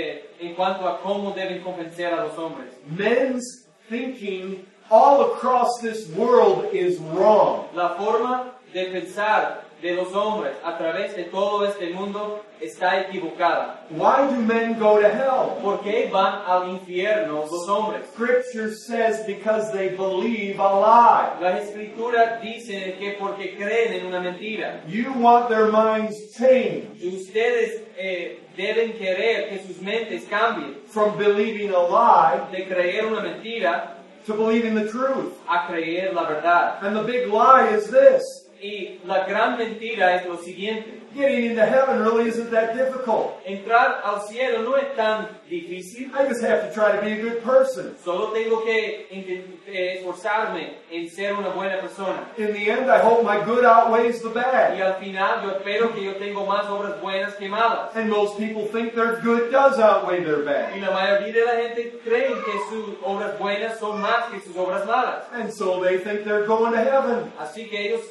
en cuanto a cómo deben convencer a los hombres. Men's thinking all across this world is wrong. La forma de pensar de los hombres a través de todo este mundo está equivocada. Why do men go to hell? ¿Por qué van al infierno los hombres? Scripture says because they believe a lie. La Escritura dice que porque creen en una mentira. You want their minds changed Y ustedes deben querer que sus mentes cambien from believing a lie de creer una mentira to believing the truth. a creer la verdad. And the big lie is this. Y la gran mentira es lo siguiente. Getting into heaven really isn't that difficult. Entrar al cielo no es tan difícil. I just have to try to be a good person. Solo tengo que esforzarme en ser una buena persona. In the end, I hope my good outweighs the Y bad. al final yo espero que yo tengo más obras buenas que malas. And most people think their good does outweigh their Y bad. la mayoría de la gente cree que sus obras buenas son más que sus obras malas. And so they think they're going to heaven. Así que ellos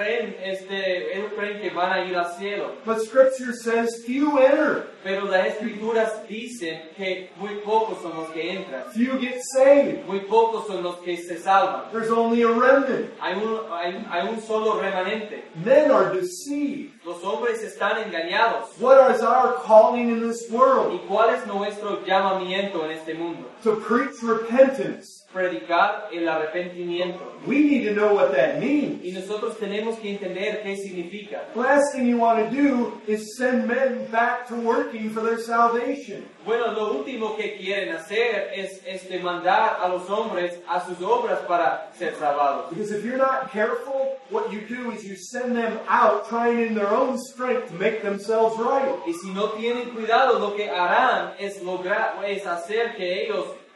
ellos creen que van a ir al cielo. But Scripture says few enter. Pero las Escrituras dicen que muy pocos son los que entran. Few get saved. Muy pocos son los que se salvan. There's only a remnant. Hay un solo remanente. Men are deceived. Los hombres están engañados. What is our calling in this ¿Y world? cuál es nuestro llamamiento en este mundo? To preach repentance. Predicar el arrepentimiento. We need to know what that Y means. nosotros tenemos que entender qué significa. Last thing you want to do is send men back to working for their salvation. Bueno, lo último que quieren hacer es mandar a los hombres a sus obras para ser salvados. Because if you're not careful, what you do is you send them out trying in their own strength to make themselves right. Y si no tienen cuidado, lo que harán es hacer que ellos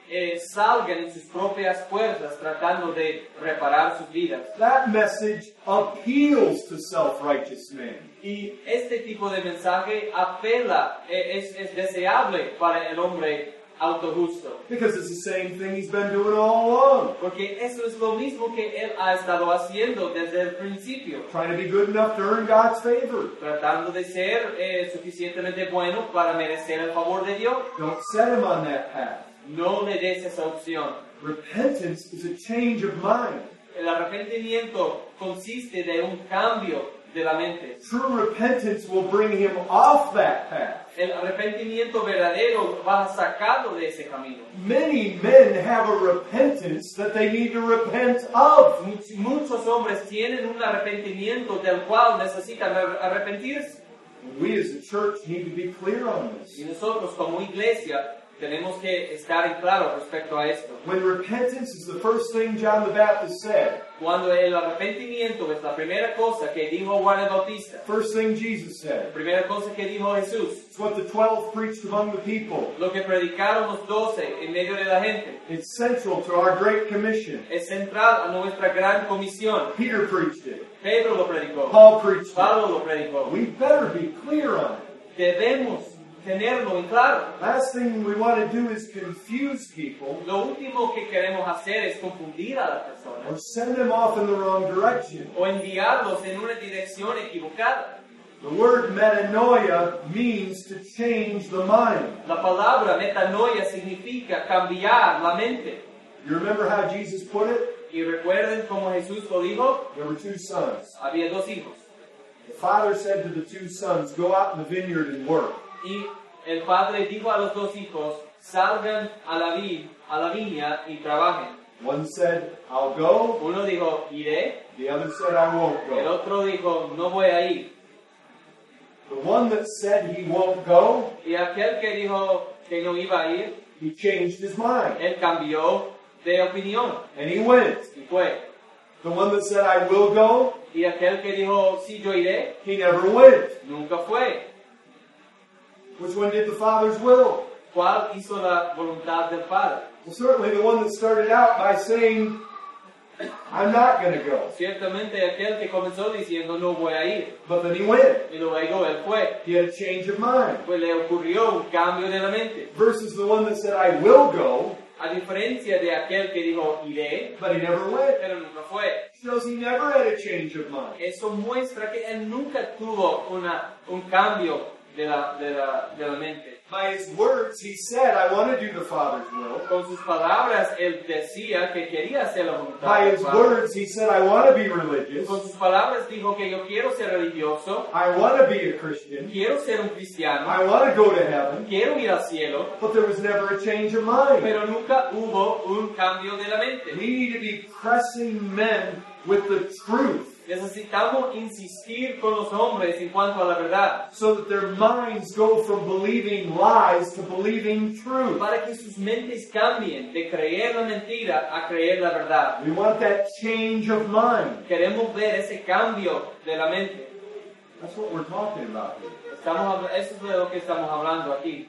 salgan en sus propias fuerzas tratando de reparar sus vidas. That message appeals to self-righteous men. Y este tipo de mensaje apela, es deseable para el hombre autojusto. Because it's the same thing he's been doing all along. Porque eso es lo mismo que él ha estado haciendo desde el principio. Trying to be good enough to earn God's favor. Tratando de ser suficientemente bueno para merecer el favor de Dios. Don't set him on that path. No le des esa opción. Repentance is a change of mind. El arrepentimiento consiste de un cambio de la mente. True repentance will bring him off that path. El arrepentimiento verdadero va a sacarlo de ese camino. Many men have a repentance that they need to repent of. Muchos hombres tienen un arrepentimiento del cual necesitan arrepentirse. We as a church need to be clear on this. Y nosotros como iglesia tenemos que estar en claro respecto a esto. When repentance is the first thing John the Baptist said, Cuando el arrepentimiento es la primera cosa que dijo Juan el Bautista, first thing Jesus la said, primera cosa que dijo Jesús, it's what the 12 preached among the people. lo que predicaron los 12 en medio de la gente, It's central to our Great Commission. es central a nuestra gran comisión. Peter preached it. Pedro lo predicó, Paul preached it. Pablo lo predicó. We better be clear on it. Debemos tenerlo en claro. Last thing we want to do is confuse people Lo último que queremos hacer es confundir a las personas or send them off in the wrong direction. o enviarlos en una dirección equivocada. The word metanoia means to change the mind. La palabra metanoia significa cambiar la mente. You remember how Jesus put it? Y recuerden como Jesús lo dijo, There were two sons. había dos hijos. The father said to the two sons, go out in the vineyard and work. Y el padre dijo a los dos hijos, salgan a la viña y trabajen. One said, I'll go. Uno dijo, iré. The other said, I won't El go. otro dijo, no voy a ir. The one that said he won't go, Y aquel que dijo que no iba a ir, he changed his mind. él cambió de opinión And he went. y fue. The one that said, I will go, Y aquel que dijo, sí, yo iré, he never went. nunca fue. Which one did the father's will? ¿Cuál hizo la voluntad del Padre? Well, certainly the one that started out by saying, I'm not going to go. Ciertamente aquel que comenzó diciendo, no voy a ir. But then he went. Y luego él fue. He had a change of mind. Pues le ocurrió un cambio de la mente. Versus the one that said, I will go, A diferencia de aquel que dijo, iré, but he never went. pero nunca fue. Shows he never had a change of mind. Eso muestra que él nunca tuvo un cambio de la mente. By his words, he said, I want to do the Father's will. Con sus palabras, él decía que quería hacer la voluntad By del his Padre. words, he said, I want to be religious. Con sus palabras dijo que yo quiero ser religioso, I want to be a Christian. quiero ser un cristiano, I want to go to heaven. quiero ir al cielo, But there was never a change of mind. pero nunca hubo un cambio de la mente. We need to be pressing men with the truth Necesitamos insistir con los hombres en cuanto a la verdad, so that their minds go from believing lies to believing truth. para que sus mentes cambien de creer la mentira a creer la verdad. We want that change of mind. Queremos ver ese cambio de la mente. That's what we're talking about here. Eso es de lo que estamos hablando aquí.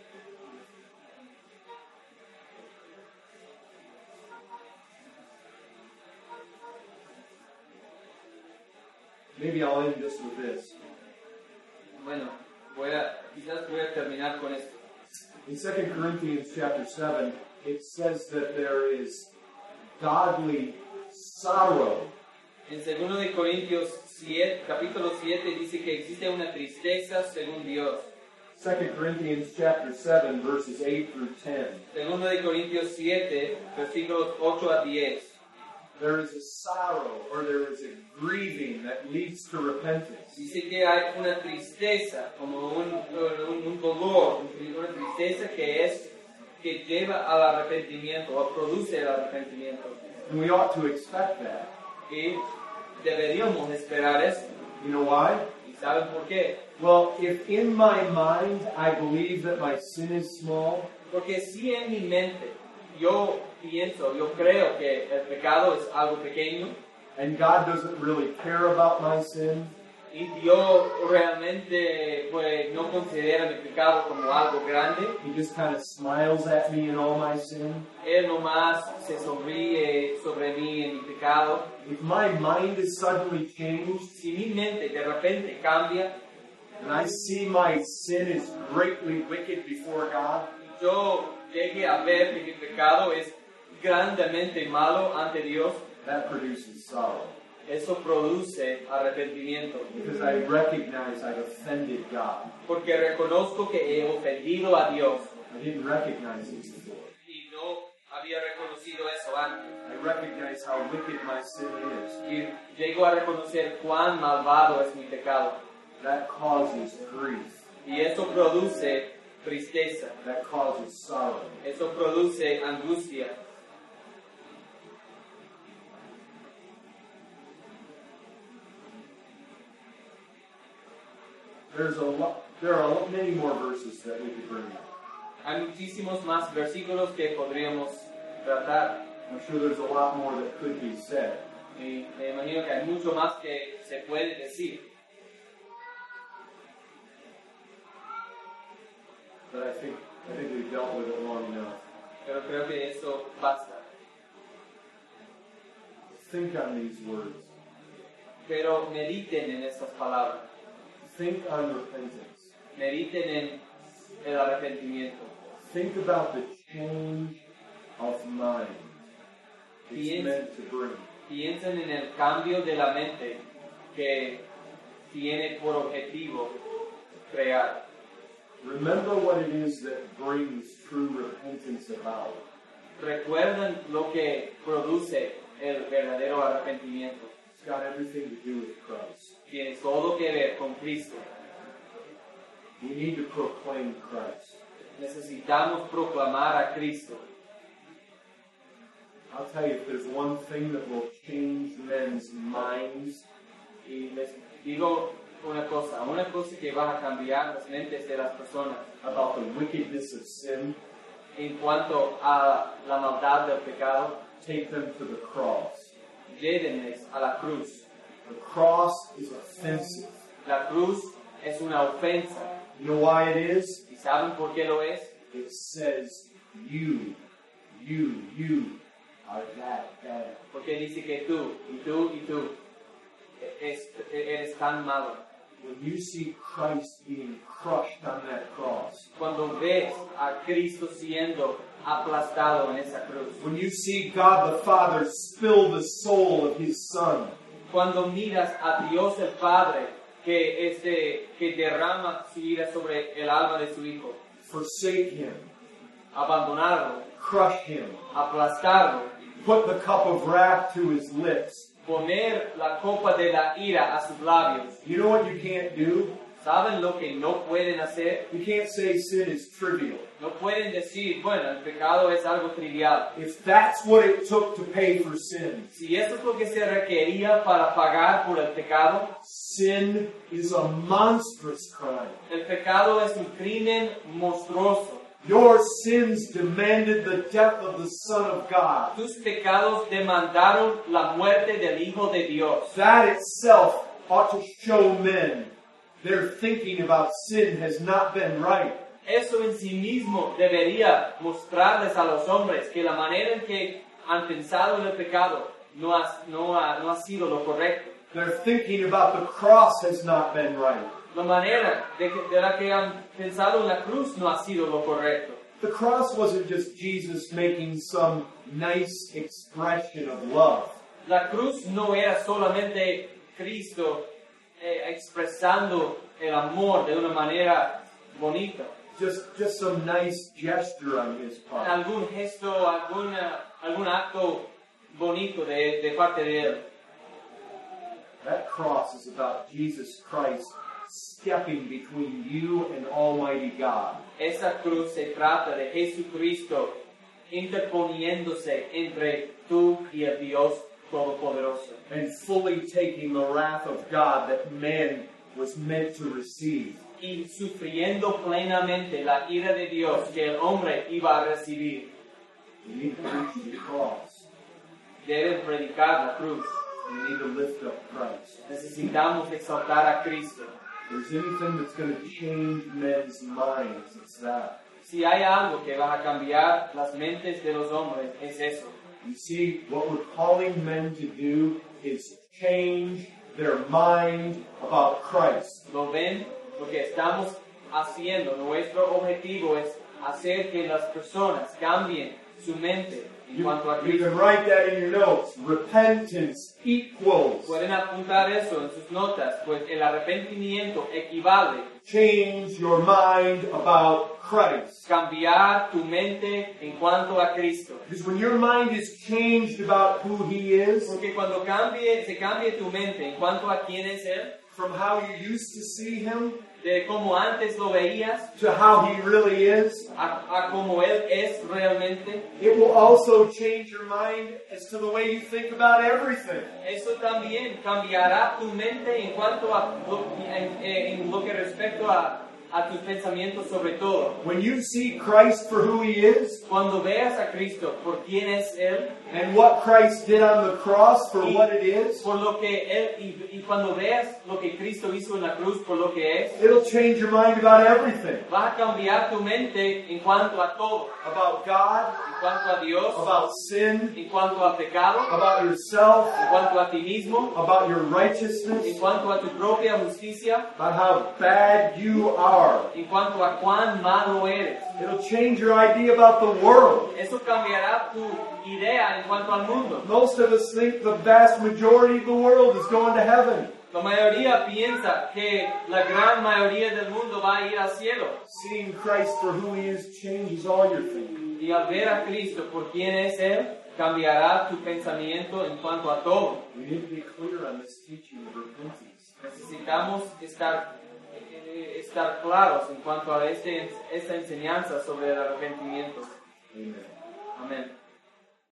Maybe I'll end just with this. Bueno, quizás voy a terminar con esto. In 2 Corinthians chapter 7, it says that there is godly sorrow. En 2 de Corintios 7, capítulo 7 dice que existe una tristeza según Dios. 2 Corinthians chapter 7, verses 8 through 10. 2 de Corintios 7, versículos 8 a 10. There is a sorrow, or there is a grieving that leads to repentance. Dice que hay una tristeza, como un dolor, una tristeza que lleva al arrepentimiento, o produce el arrepentimiento. And we ought to expect that. Y deberíamos esperar eso. You know why? ¿Y saben por qué? Well, if in my mind I believe that my sin is small, Porque si en mi mente yo creo que el pecado es algo pequeño, and God doesn't really care about my sin, Y Dios realmente pues, no considera mi pecado como algo grande. He just kind of smiles at me in all my sin. Él nomás se sonríe sobre mí en mi pecado. If my mind is suddenly changed Si mi mente de repente cambia, and I see my sin is greatly wicked before God, yo llegue a ver que mi pecado es grandemente malo ante Dios, that produces sorrow. eso produce arrepentimiento. Because I recognize I've offended God. Porque reconozco que he ofendido a Dios I didn't recognize it before. y no había reconocido eso antes. I recognize how wicked my sin is. Y llego a reconocer cuán malvado es mi pecado. That causes grief. Y eso produce tristeza, That causes sorrow. eso produce angustia. There are many more verses that we could bring up. Hay muchísimos más versículos que podríamos tratar. I'm sure there's a lot more that could be said. Y me imagino que hay mucho más que se puede decir. But I think we've dealt with it long enough. Pero creo que eso basta. Think on these words. Pero mediten en estas palabras. Think on repentance. Mediten en el arrepentimiento. Think about the change of mind it's Piensa- meant to bring. Piensen en el cambio de la mente que tiene por objetivo crear. Remember what it is that brings true repentance about. Recuerden lo que produce el verdadero arrepentimiento. It's got everything to do with Christ. Tiene todo que ver con Cristo. We need to proclaim Christ. Necesitamos proclamar a Cristo. I'll tell you, if there's one thing that will change men's minds, Y les digo una cosa que va a cambiar las mentes de las personas about the wickedness of sin, en cuanto a la maldad del pecado, take them to the cross. llévenles a la cruz. The cross is offensive. La cruz es una ofensa. You know why it is? ¿Y saben por qué lo es? It says, you are that bad. Porque dice que tú eres tan malo. When you see Christ being crushed on that cross, Cuando ves a Cristo siendo aplastado en esa cruz, when you see God the Father spill the soul of His Son, cuando miras a Dios el Padre que derrama su ira sobre el alma de su Hijo, forsake Him, abandonarlo, crush Him, aplastarlo, put the cup of wrath to His lips, poner la copa de la ira a sus labios. you know what you can't do? ¿Saben lo que no pueden hacer? You can't say sin is trivial. No pueden decir, bueno, el pecado es algo trivial. If that's what it took to pay for sin, Si eso es lo que se requería para pagar por el pecado, sin is a monstrous crime. el pecado es un crimen monstruoso. Your sins demanded the death of the Son of God. Tus pecados demandaron la muerte del Hijo de Dios. That itself ought to show men their thinking about sin has not been right. Eso en sí mismo debería mostrarles a los hombres que la manera en que han pensado en el pecado no ha sido lo correcto. Their thinking about the cross has not been right. La manera de la que han pensado en la cruz no ha sido lo correcto. The cross wasn't just Jesus making some nice expression of love. La cruz no era solamente Cristo expresando el amor de una manera bonita. Just some nice gesture on His part. Algún gesto, algún acto bonito de parte de Él. That cross is about Jesus Christ stepping between you and Almighty God. Esa cruz se trata de Jesucristo interponiéndose entre tú y el Dios Todopoderoso. And fully taking the wrath of God that man was meant to receive. Y sufriendo plenamente la ira de Dios que el hombre iba a recibir. You need to preach the cross. Deben predicar la cruz. we need to lift up Christ. Necesitamos exaltar a Cristo. If there's anything that's going to change men's minds, it's that. Si hay algo que va a cambiar las mentes de los hombres, es eso. You see, what we're calling men to do is change their mind about Christ. ¿Lo ven? Lo que estamos haciendo, nuestro objetivo es hacer que las personas cambien su mente en cuanto a You Cristo. can write that in your notes. Repentance equals Pueden apuntar eso en sus notas, pues el arrepentimiento equivale change your mind about Christ. cambiar tu mente en cuanto a Cristo. Because when your mind is changed about who He is, Porque cuando se cambie tu mente en cuanto a quién es Él, from how you used to see Him de cómo antes lo veías to how He really is, a cómo Él es realmente, it will also change your mind as to the way you think about everything. eso también cambiará tu mente en cuanto a en lo que respecto a tus pensamientos sobre todo. When you see Christ for who He is, Cuando veas a Cristo por quién es Él, and what Christ did on the cross for what it is, por lo que Él, y cuando veas lo que Cristo hizo en la cruz por lo que es, it'll change your mind about everything. va a cambiar tu mente en cuanto a todo, About God, en cuanto a Dios, about sin, en cuanto al pecado, about yourself, en cuanto a ti mismo, about your en righteousness, cuanto a tu propia justicia, about how bad you are. en cuanto a cuán malo eres. It'll change your idea about the world. Eso cambiará tu idea en cuanto al mundo. Most of us think the vast majority of the world is going to heaven. La mayoría piensa que la gran mayoría del mundo va a ir al cielo. Seeing Christ for who He is changes all your thinking. Y al ver a Cristo por quién es Él, cambiará tu pensamiento en cuanto a todo. We need to be clear on this teaching of repentance. Necesitamos estar claros en cuanto a esta enseñanza sobre el arrepentimiento. Amen. Amén.